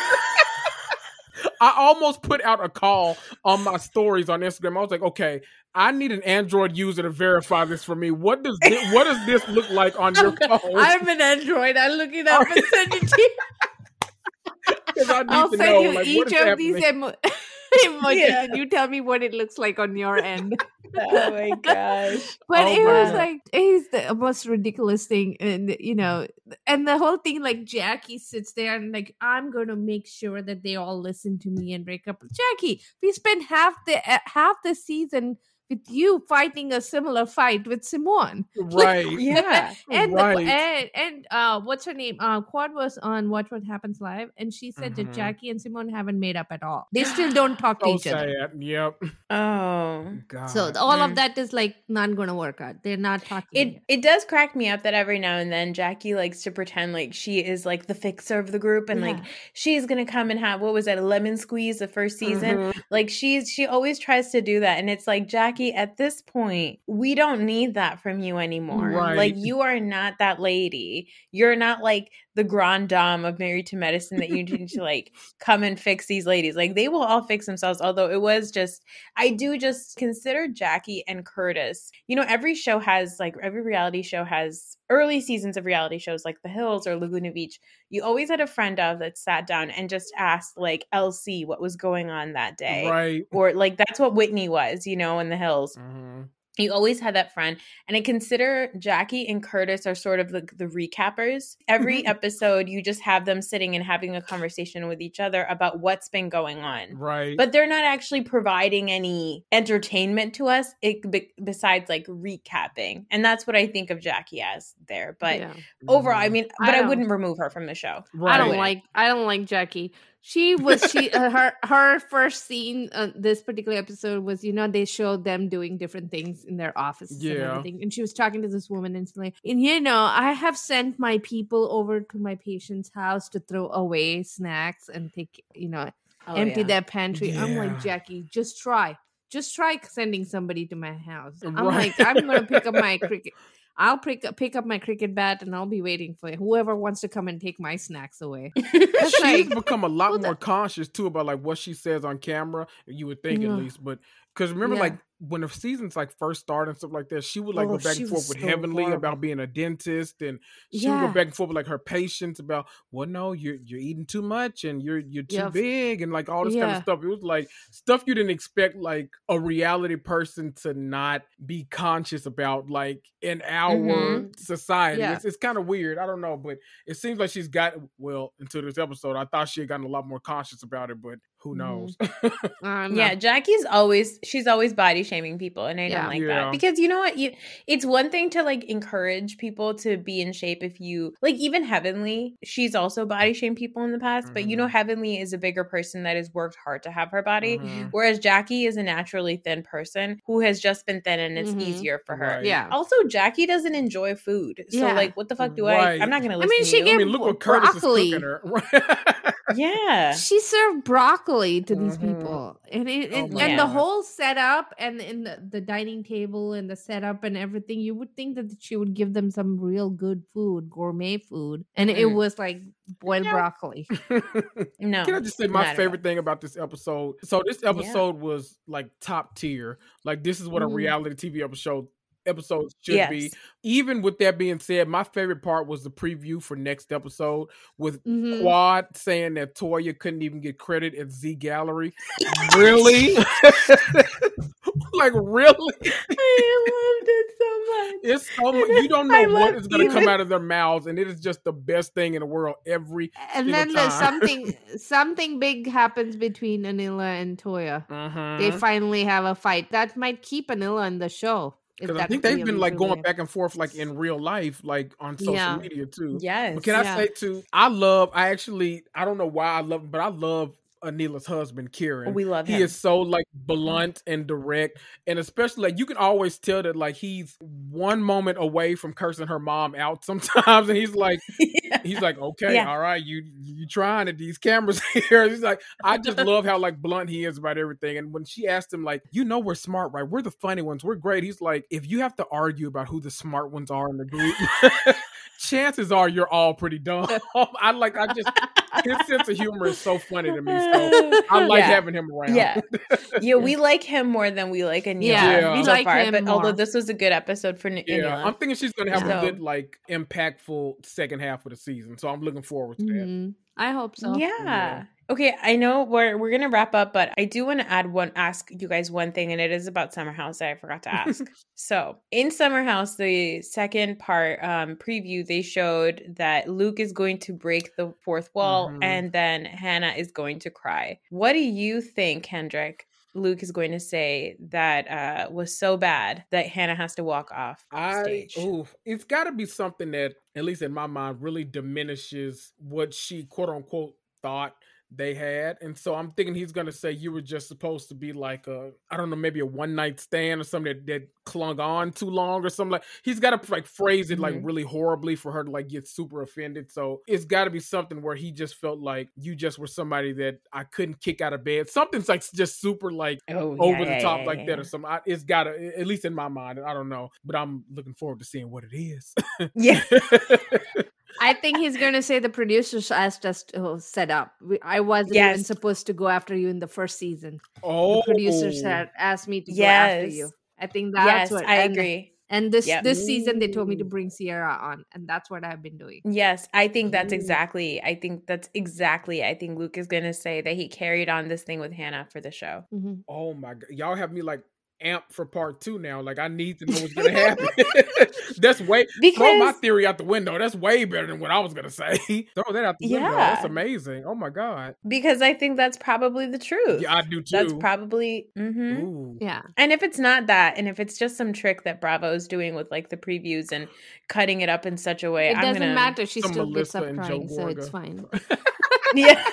I almost put out a call on my stories on Instagram. I was like, okay, I need an Android user to verify this for me. What does this, what does this look like on your phone? I'm an Android. I'll look it up and send it to you. 'Cause I need I'll to send know, you like, what each is of these happening. emo- emojis, Yeah. and you tell me what it looks like on your end. Oh my gosh. But Oh it my was God. like it is the most ridiculous thing, and you know, and the whole thing like Jackie sits there and like I'm gonna make sure that they all listen to me and break up. Jackie, we spent half the uh, half the season with you fighting a similar fight with Simone. Right. Yeah. and, Right. the, and and uh, what's her name? Uh, Quad was on Watch What Happens Live, and she said Mhm. that Jackie and Simone haven't made up at all. They still don't talk to So each other. sad. Yep. Oh. God. So all Mm. of that is like not going to work out. They're not talking. It yet. it does crack me up that every now and then Jackie likes to pretend like she is like the fixer of the group and like Yeah. she's gonna come and have what was that, a lemon squeeze the first season. Mhm. Like she's she always tries to do that. And it's like, Jackie, at this point, we don't need that from you anymore. Right. Like you are not that lady. You're not like the grand dame of Married to Medicine that you need to like come and fix these ladies. Like they will all fix themselves. Although it was just, I do just consider Jackie and Curtis. You know, every show has like every reality show has early seasons of reality shows like The Hills or Laguna Beach. You always had a friend of that sat down and just asked like L C what was going on that day. Right. Or like that's what Whitney was, you know, in The Hills. Mhm. You always had that friend. And I consider Jackie and Curtis are sort of the, the recappers. Every episode, you just have them sitting and having a conversation with each other about what's been going on. Right. But they're not actually providing any entertainment to us it, be, besides like recapping. And that's what I think of Jackie as there. But yeah. overall, I mean, but I, I wouldn't remove her from the show. Right. I don't like, I don't like Jackie. She was she uh, her her first scene uh, this particular episode was, you know, they showed them doing different things in their offices yeah. and everything, and she was talking to this woman and she's like, and you know, I have sent my people over to my patient's house to throw away snacks and take, you know, oh, empty yeah. their pantry. Yeah. I'm like, Jackie, just try, just try sending somebody to my house. I'm right. like, I'm gonna pick up my cricket. I'll pick up, pick up my cricket bat and I'll be waiting for whoever wants to come and take my snacks away. She's like, become a lot more that? conscious too about like what she says on camera. You would think yeah. at least, but because remember, yeah. like when the seasons like first start and stuff like that, she would like oh, go back and forth with so Heavenly horrible. about being a dentist, and she yeah. would go back and forth with like her patients about, well, no, you're you're eating too much and you're you're too yeah. big and like all this yeah. kind of stuff. It was like stuff you didn't expect like a reality person to not be conscious about, like in our mm-hmm. society. Yeah. It's, it's kind of weird. I don't know, but it seems like she's got well until this episode. I thought she had gotten a lot more conscious about it, but who knows? Mm-hmm. um, yeah, Jackie's always she's always body shaming people, and I yeah. don't like yeah. that, because you know what, you it's one thing to like encourage people to be in shape if you like, even Heavenly, she's also body shamed people in the past, mm-hmm. but you know, Heavenly is a bigger person that has worked hard to have her body, mm-hmm. whereas Jackie is a naturally thin person who has just been thin, and it's mm-hmm. easier for her. Right. Yeah. Also, Jackie doesn't enjoy food, so yeah. like, what the fuck do right. I? I'm not gonna listen. I mean, she to gave you. I mean, look what Curtis broccoli. is cooking her. Yeah, she served broccoli to these mm-hmm. people, and it, it, oh and the whole setup and in the, the dining table and the setup and everything, you would think that she would give them some real good food, gourmet food, and mm. it was like boiled yeah. broccoli. No, can I just say my favorite thing about this episode? So this episode yeah. was like top tier. Like this is what mm. a reality T V episode episodes should yes. be. Even with that being said, my favorite part was the preview for next episode with mm-hmm. Quad saying that Toya couldn't even get credit at Z Gallery. Really? Like, really? I loved it so much. It's so much. You don't know what is going to come out of their mouths, and it is just the best thing in the world every and then time. There's something something big happens between Anila and Toya. Mm-hmm. They finally have a fight that might keep Anila in the show. Because I think they've really, been like really going back and forth like in real life, like on social yeah. media too. Yes. But can I yeah. say too, I love, I actually, I don't know why I love him, but I love Anila's husband, Kieran. We love him. He is so like blunt and direct, and especially like you can always tell that like he's one moment away from cursing her mom out sometimes, and he's like, yeah. he's like, okay, yeah. all right, you you trying at these cameras here. He's like, I just love how like blunt he is about everything. And when she asked him like, you know, we're smart, right? We're the funny ones. We're great. He's like, if you have to argue about who the smart ones are in the group, chances are you're all pretty dumb. I like, I just. His sense of humor is so funny to me. So I like yeah. having him around. Yeah. Yeah, we like him more than we like Anila yeah, yeah. we so like far. Him but more. Although this was a good episode for Anila. Yeah, I'm thinking she's going to have so. a good, like, impactful second half of the season. So I'm looking forward to mm-hmm. that. I hope so. Yeah. yeah. Okay, I know we're we're gonna wrap up, but I do want to add one, ask you guys one thing, and it is about Summer House that I forgot to ask. So in Summer House, the second part um, preview, they showed that Luke is going to break the fourth wall, mm-hmm. and then Hannah is going to cry. What do you think, Kendrick, Luke is going to say that uh, was so bad that Hannah has to walk off stage? I, ooh, it's got to be something that, at least in my mind, really diminishes what she quote unquote thought they had. And so I'm thinking he's going to say you were just supposed to be like a, I don't know, maybe a one night stand or something that, that clung on too long or something. Like he's got to like phrase it like mm-hmm. really horribly for her to like get super offended. So it's got to be something where he just felt like you just were somebody that I couldn't kick out of bed. Something's like just super like oh, over yeah, the top yeah, like yeah. that or something. I, it's got to, at least in my mind, I don't know, but I'm looking forward to seeing what it is. Yeah. I think he's going to say the producers asked us to set up. I wasn't yes. even supposed to go after you in the first season. Oh, the producers had asked me to yes. go after you. I think that's yes, what I and, agree. And this yep. this season, they told me to bring Sierra on, and that's what I've been doing. Yes, I think that's exactly. I think that's exactly. I think Luke is going to say that he carried on this thing with Hannah for the show. Mm-hmm. Oh my God, y'all have me like amped for part two now. Like, I need to know what's gonna happen. That's way Because- throw my theory out the window. That's way better than what I was gonna say. Throw that out the window. Yeah. That's amazing. Oh my god. Because I think that's probably the truth. Yeah, I do too. That's probably. mhm. Ooh. Yeah. And if it's not that, and if it's just some trick that Bravo is doing with like the previews and cutting it up in such a way, It I'm doesn't gonna, matter. She Some still gets Melissa up and Joe crying, so it's Gorga. fine. Yeah,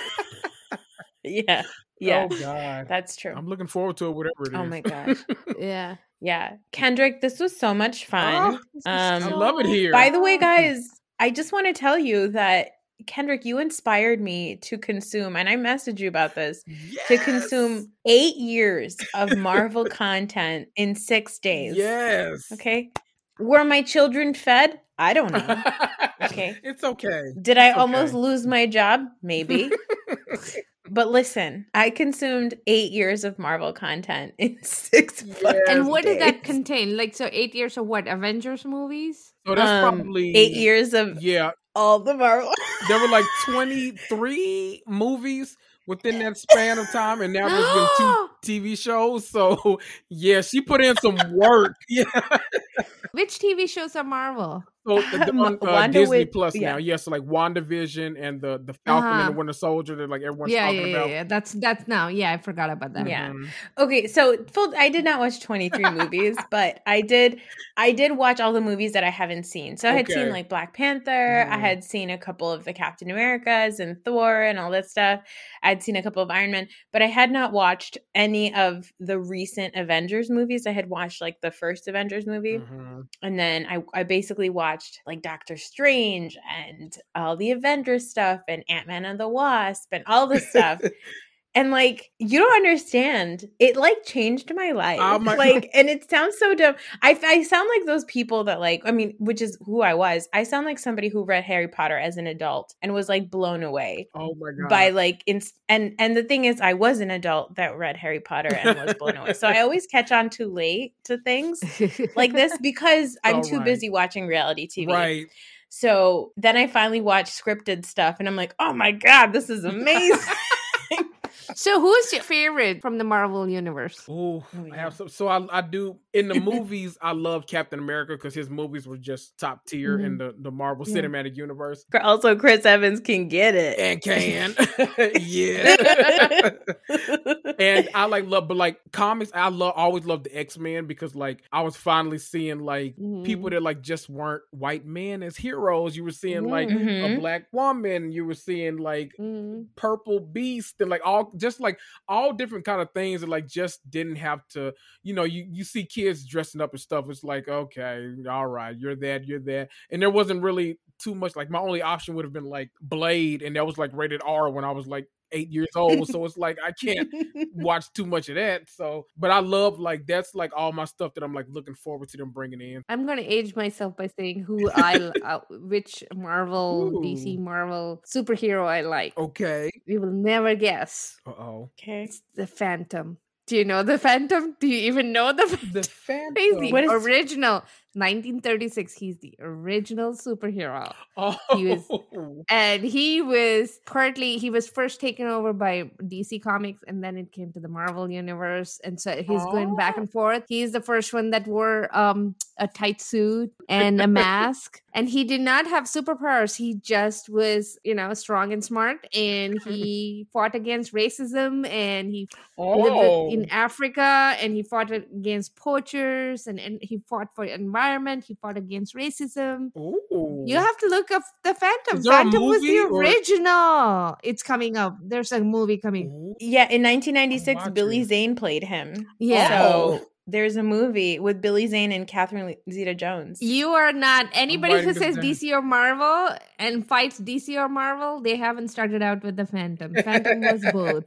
yeah, yeah. Oh god. That's true. I'm looking forward to it, whatever it is. Oh my gosh. Yeah. Yeah, Kendrick, this was so much fun. Oh, I um, love it here. by the way, guys, I just want to tell you that Kendrick, you inspired me to consume, and I messaged you about this, to Yes! consume eight years of Marvel content in six days. Yes. Okay. Were my children fed? I don't know. Okay. It's okay. Did I It's almost okay. lose my job? Maybe. But listen, I consumed eight years of Marvel content in six Yes. fucking And what did that days. contain? Like, so eight years of what? Avengers movies? So that's Um, probably eight years of Yeah. all the Marvel. There were like twenty-three movies within that span of time, and now there's been two T V shows. So yeah, she put in some work. Yeah. Which T V shows are Marvel? So the, the, on uh, Wanda Disney with- Plus yeah. now, yes, so like WandaVision and the the Falcon Uh-huh. and the Winter Soldier that like everyone's Yeah, talking yeah, yeah, about. yeah. That's that's now. Yeah, I forgot about that. Yeah. Mhm. Okay, so full I did not watch twenty-three movies, but I did I did watch all the movies that I haven't seen. So I had Okay. seen like Black Panther, I Mhm. had seen a couple of the Captain Americas and Thor and all that stuff. I'd seen a couple of Iron Man, but I had not watched any of the recent Avengers movies. I had watched like the first Avengers movie. Mhm. And then I, I basically watched like Doctor Strange and all the Avengers stuff and Ant-Man and the Wasp and all this stuff. And like, you don't understand. It like changed my life. Oh my- Like, and it sounds so dumb. I, I sound like those people that like, I mean, which is who I was. I sound like somebody who read Harry Potter as an adult and was like blown away Oh my god. by like, inst- and, and the thing is, I was an adult that read Harry Potter and was blown away. So I always catch on too late to things like this because I'm All too right. busy watching reality T V. Right. So then I finally watched scripted stuff and I'm like, oh my God, this is amazing. So, who's your favorite from the Marvel universe? Ooh, Oh, I yeah. have some. So I, I do in the movies. I love Captain America because his movies were just top tier in the, the Marvel Yeah. Cinematic Universe. Also, Chris Evans can get it. And can, yeah. And I like love, but like comics, I love always love the X Men because like I was finally seeing like Mhm. people that like just weren't white men as heroes. You were seeing like a Mhm. black woman. You were seeing like Mm. purple beast and like all just like all different kind of things that like just didn't have to, you know, you you see kids dressing up and stuff. It's like, okay, all right, you're that, you're that. And there wasn't really too much. Like my only option would have been like Blade, and that was like rated R when I was like eight years old. So it's like I can't watch too much of that. So but I love like that's like all my stuff that I'm like looking forward to them bringing in. I'm gonna age myself by saying who I, uh, which Marvel, D C Ooh. Marvel superhero I like. Okay. You will never guess. Uh oh. Okay. It's the Phantom. Do you know the Phantom? Do you even know the Phantom? The Phantom. He's the What is- original nineteen thirty-six. He's the original superhero. Oh. He was- And he was partly, he was first taken over by D C Comics and then it came to the Marvel Universe. And so he's going back and forth. He's the first one that wore um, a tight suit and a mask. And he did not have superpowers. He just was, you know, strong and smart. And he fought against racism and he lived Oh. in Africa and he fought against poachers and, and he fought for environment. He fought against racism. Ooh. You have to look up the Phantom. Is there a Phantom was movie the or- original. It's coming up. There's a movie coming. Ooh. Yeah, in nineteen ninety-six, I'm Billy watching. Zane played him. Yeah. So there's a movie with Billy Zane and Catherine Zeta-Jones. You are not anybody who writing this says down. D C or Marvel and fights D C or Marvel. They haven't started out with the Phantom. Phantom was both.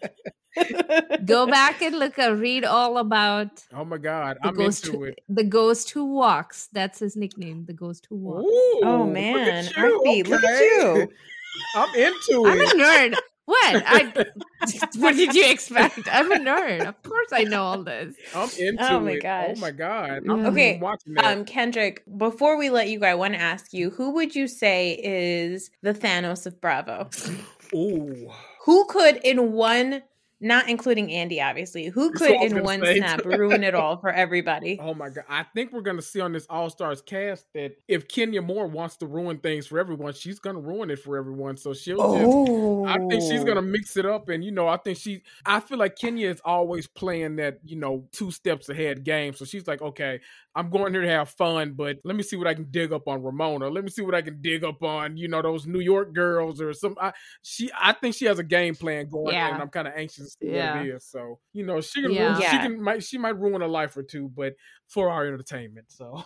Go back and look. Uh, read all about Oh my god, the I'm ghost. into Who, it. the ghost who walks. That's his nickname. The ghost who walks. Ooh, Oh look man, at you, Archie, look at okay. you. I'm into I'm a it. nerd. What? I, what did you expect? I'm a nerd. Of course, I know all this. I'm into Oh my it. gosh. Oh my god. Yeah. I'm Okay, I'm watching that. Um, Kendrick, before we let you go, I want to ask you, who would you say is the Thanos of Bravo? Ooh. Who could, in one not including Andy, obviously. Who That's could what I was in gonna one say. snap ruin it all for everybody? Oh my God. I think we're going to see on this All Stars cast that if Kenya Moore wants to ruin things for everyone, she's going to ruin it for everyone. So she'll Oh. just, I think she's going to mix it up. And, you know, I think she, I feel like Kenya is always playing that, you know, two steps ahead game. So she's like, okay, I'm going here to have fun, but let me see what I can dig up on Ramona. Let me see what I can dig up on, you know, those New York girls or some. I, she, I think she has a game plan going, Yeah. and I'm kind of anxious to see Yeah. what it is. So, you know, she can, Yeah. ruin, she Yeah. can, might, she might ruin a life or two, but for our entertainment. So,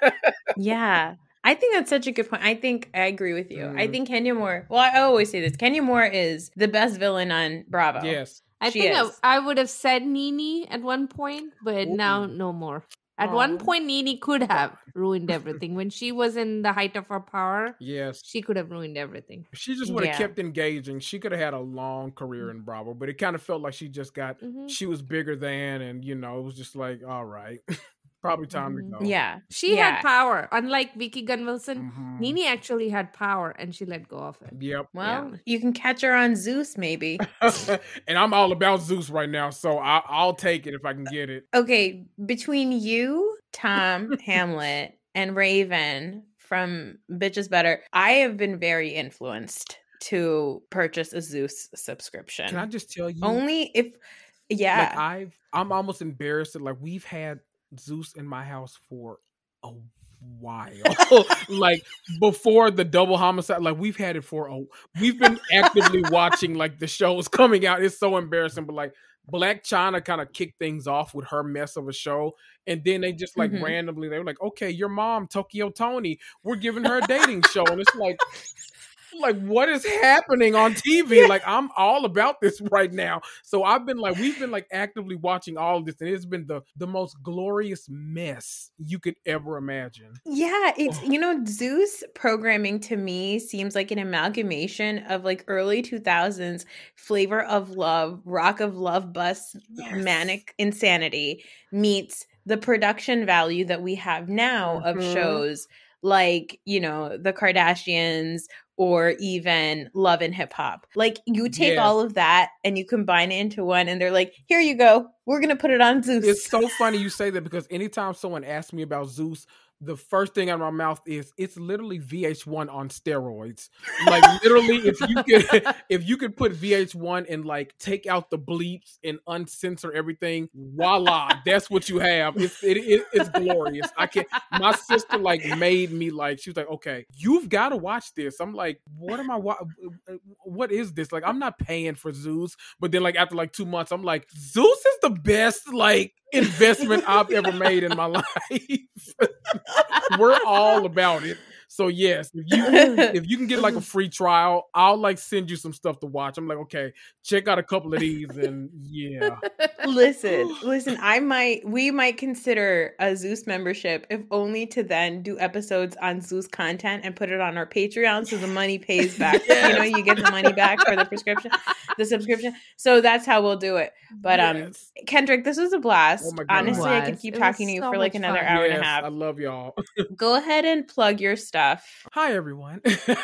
Yeah. I think that's such a good point. I think I agree with you. I Mm. think Kenya Moore, well, I always say this, Kenya Moore is the best villain on Bravo. yes. I She think I, is. I would have said Nene at one point, but Ooh. now no more. At Oh. one point, Nene could have ruined everything. When she was in the height of her power, Yes. she could have ruined everything. If she just would have Yeah. kept engaging, she could have had a long career in Bravo, but it kind of felt like she just got, Mhm. she was bigger than, and, you know, it was just like, all right, probably time Mhm. to go. Yeah. She Yeah. had power. Unlike Vicky Gunn Wilson, Mhm. Nene actually had power and she let go of it. Yep. Well, Yeah. you can catch her on Zeus, maybe. And I'm all about Zeus right now, so I, I'll take it if I can get it. Okay, between you, Tom, Hamlet, and Raven from Bitches Better, I have been very influenced to purchase a Zeus subscription. Can I just tell you? Only if, yeah. Like I've, I'm almost embarrassed that like we've had Zeus in my house for a while. Like before the double homicide, like we've had it for a, we've been actively watching like the shows coming out. It's so embarrassing, but like Black China kind of kicked things off with her mess of a show, and then they just like Mhm. randomly they were like, okay, your mom Tokyo Tony, we're giving her a dating show, and it's like. Like what is happening on T V? Like I'm all about this right now. So I've been like, we've been like actively watching all of this, and it's been the the most glorious mess you could ever imagine. Yeah, it's, Oh. you know, Zeus programming to me seems like an amalgamation of like early two thousands Flavor of Love, Rock of Love bus, Yes. manic insanity meets the production value that we have now of Mhm. shows like, you know, The Kardashians or even Love and Hip Hop. Like you take Yes. all of that and you combine it into one and they're like, here you go. We're going to put it on Zeus. It's so funny you say that because anytime someone asks me about Zeus, the first thing out of my mouth is it's literally V H one on steroids. Like literally, if you could, if you could put V H one and like take out the bleeps and uncensor everything, voila, that's what you have. It's it, it, it's glorious. I can't. My sister like made me like she was like, okay, you've got to watch this. I'm like, what am I? Wa- what is this? Like, I'm not paying for Zeus. But then like after like two months, I'm like, Zeus is the best like investment I've ever made in my life. We're all about it. So yes, if you if you can get like a free trial, I'll like send you some stuff to watch. I'm like, okay, check out a couple of these, and yeah, Listen, listen, I might, we might consider a Zeus membership if only to then do episodes on Zeus content and put it on our Patreon so the money pays back. Yes. You know, you get the money back for the prescription, the subscription. So that's how we'll do it. But um, Yes. Kendrick, this was a blast. Oh my God. Honestly, I could Was. keep It talking was to you so for like much another fun. hour and Yes, a half. I love y'all. Go ahead and plug your stuff. Hi everyone,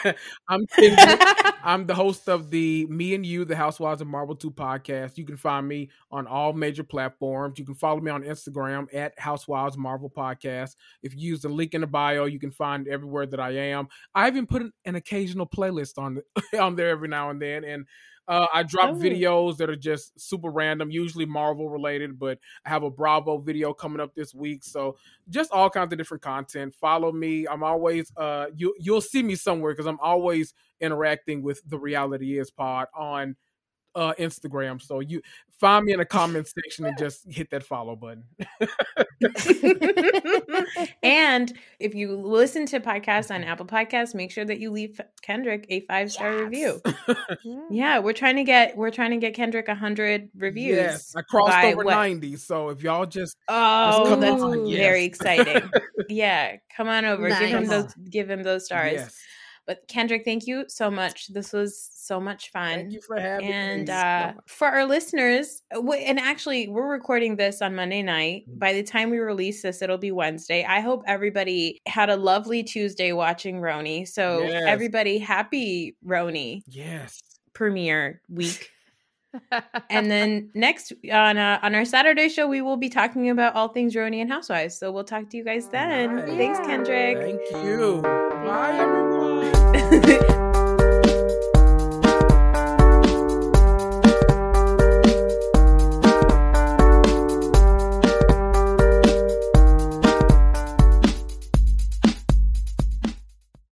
I'm Kendrick. I'm the host of the Me and You, the Housewives of Marvel two podcast. You can find me on all major platforms. You can follow me on Instagram at Housewives Marvel Podcast. If you use the link in the bio, you can find everywhere that I am. I even put an, an occasional playlist on on there every now and then, and uh, I drop Oh. videos that are just super random, usually Marvel related. But I have a Bravo video coming up this week, so just all kinds of different content. Follow me. I'm always uh, you you'll see me somewhere because I'm always interacting with the Reality Is Pod on uh, Instagram. So you find me in the comment section and just hit that follow button. And if you listen to podcasts on Apple Podcasts, make sure that you leave Kendrick a five star review. Yeah, we're trying to get we're trying to get Kendrick a hundred reviews. Yes, I crossed by over what? ninety. So if y'all just Oh, come that's on, yes. very exciting. Yeah, come on over. Give him Nice. those give him those stars. yes, But Kendrick, thank you so much. This was so much fun. thank you for having And me. uh, for our listeners, w- and actually, we're recording this on Monday night. By the time we release this, it'll be Wednesday. I hope everybody had a lovely Tuesday watching Roni. So, Yes. everybody, happy Roni yes, premiere week. And then next on uh, on our Saturday show, we will be talking about all things Roni and Housewives. So we'll talk to you guys then. Nice. Thanks, Kendrick. Thank you. Bye, everyone.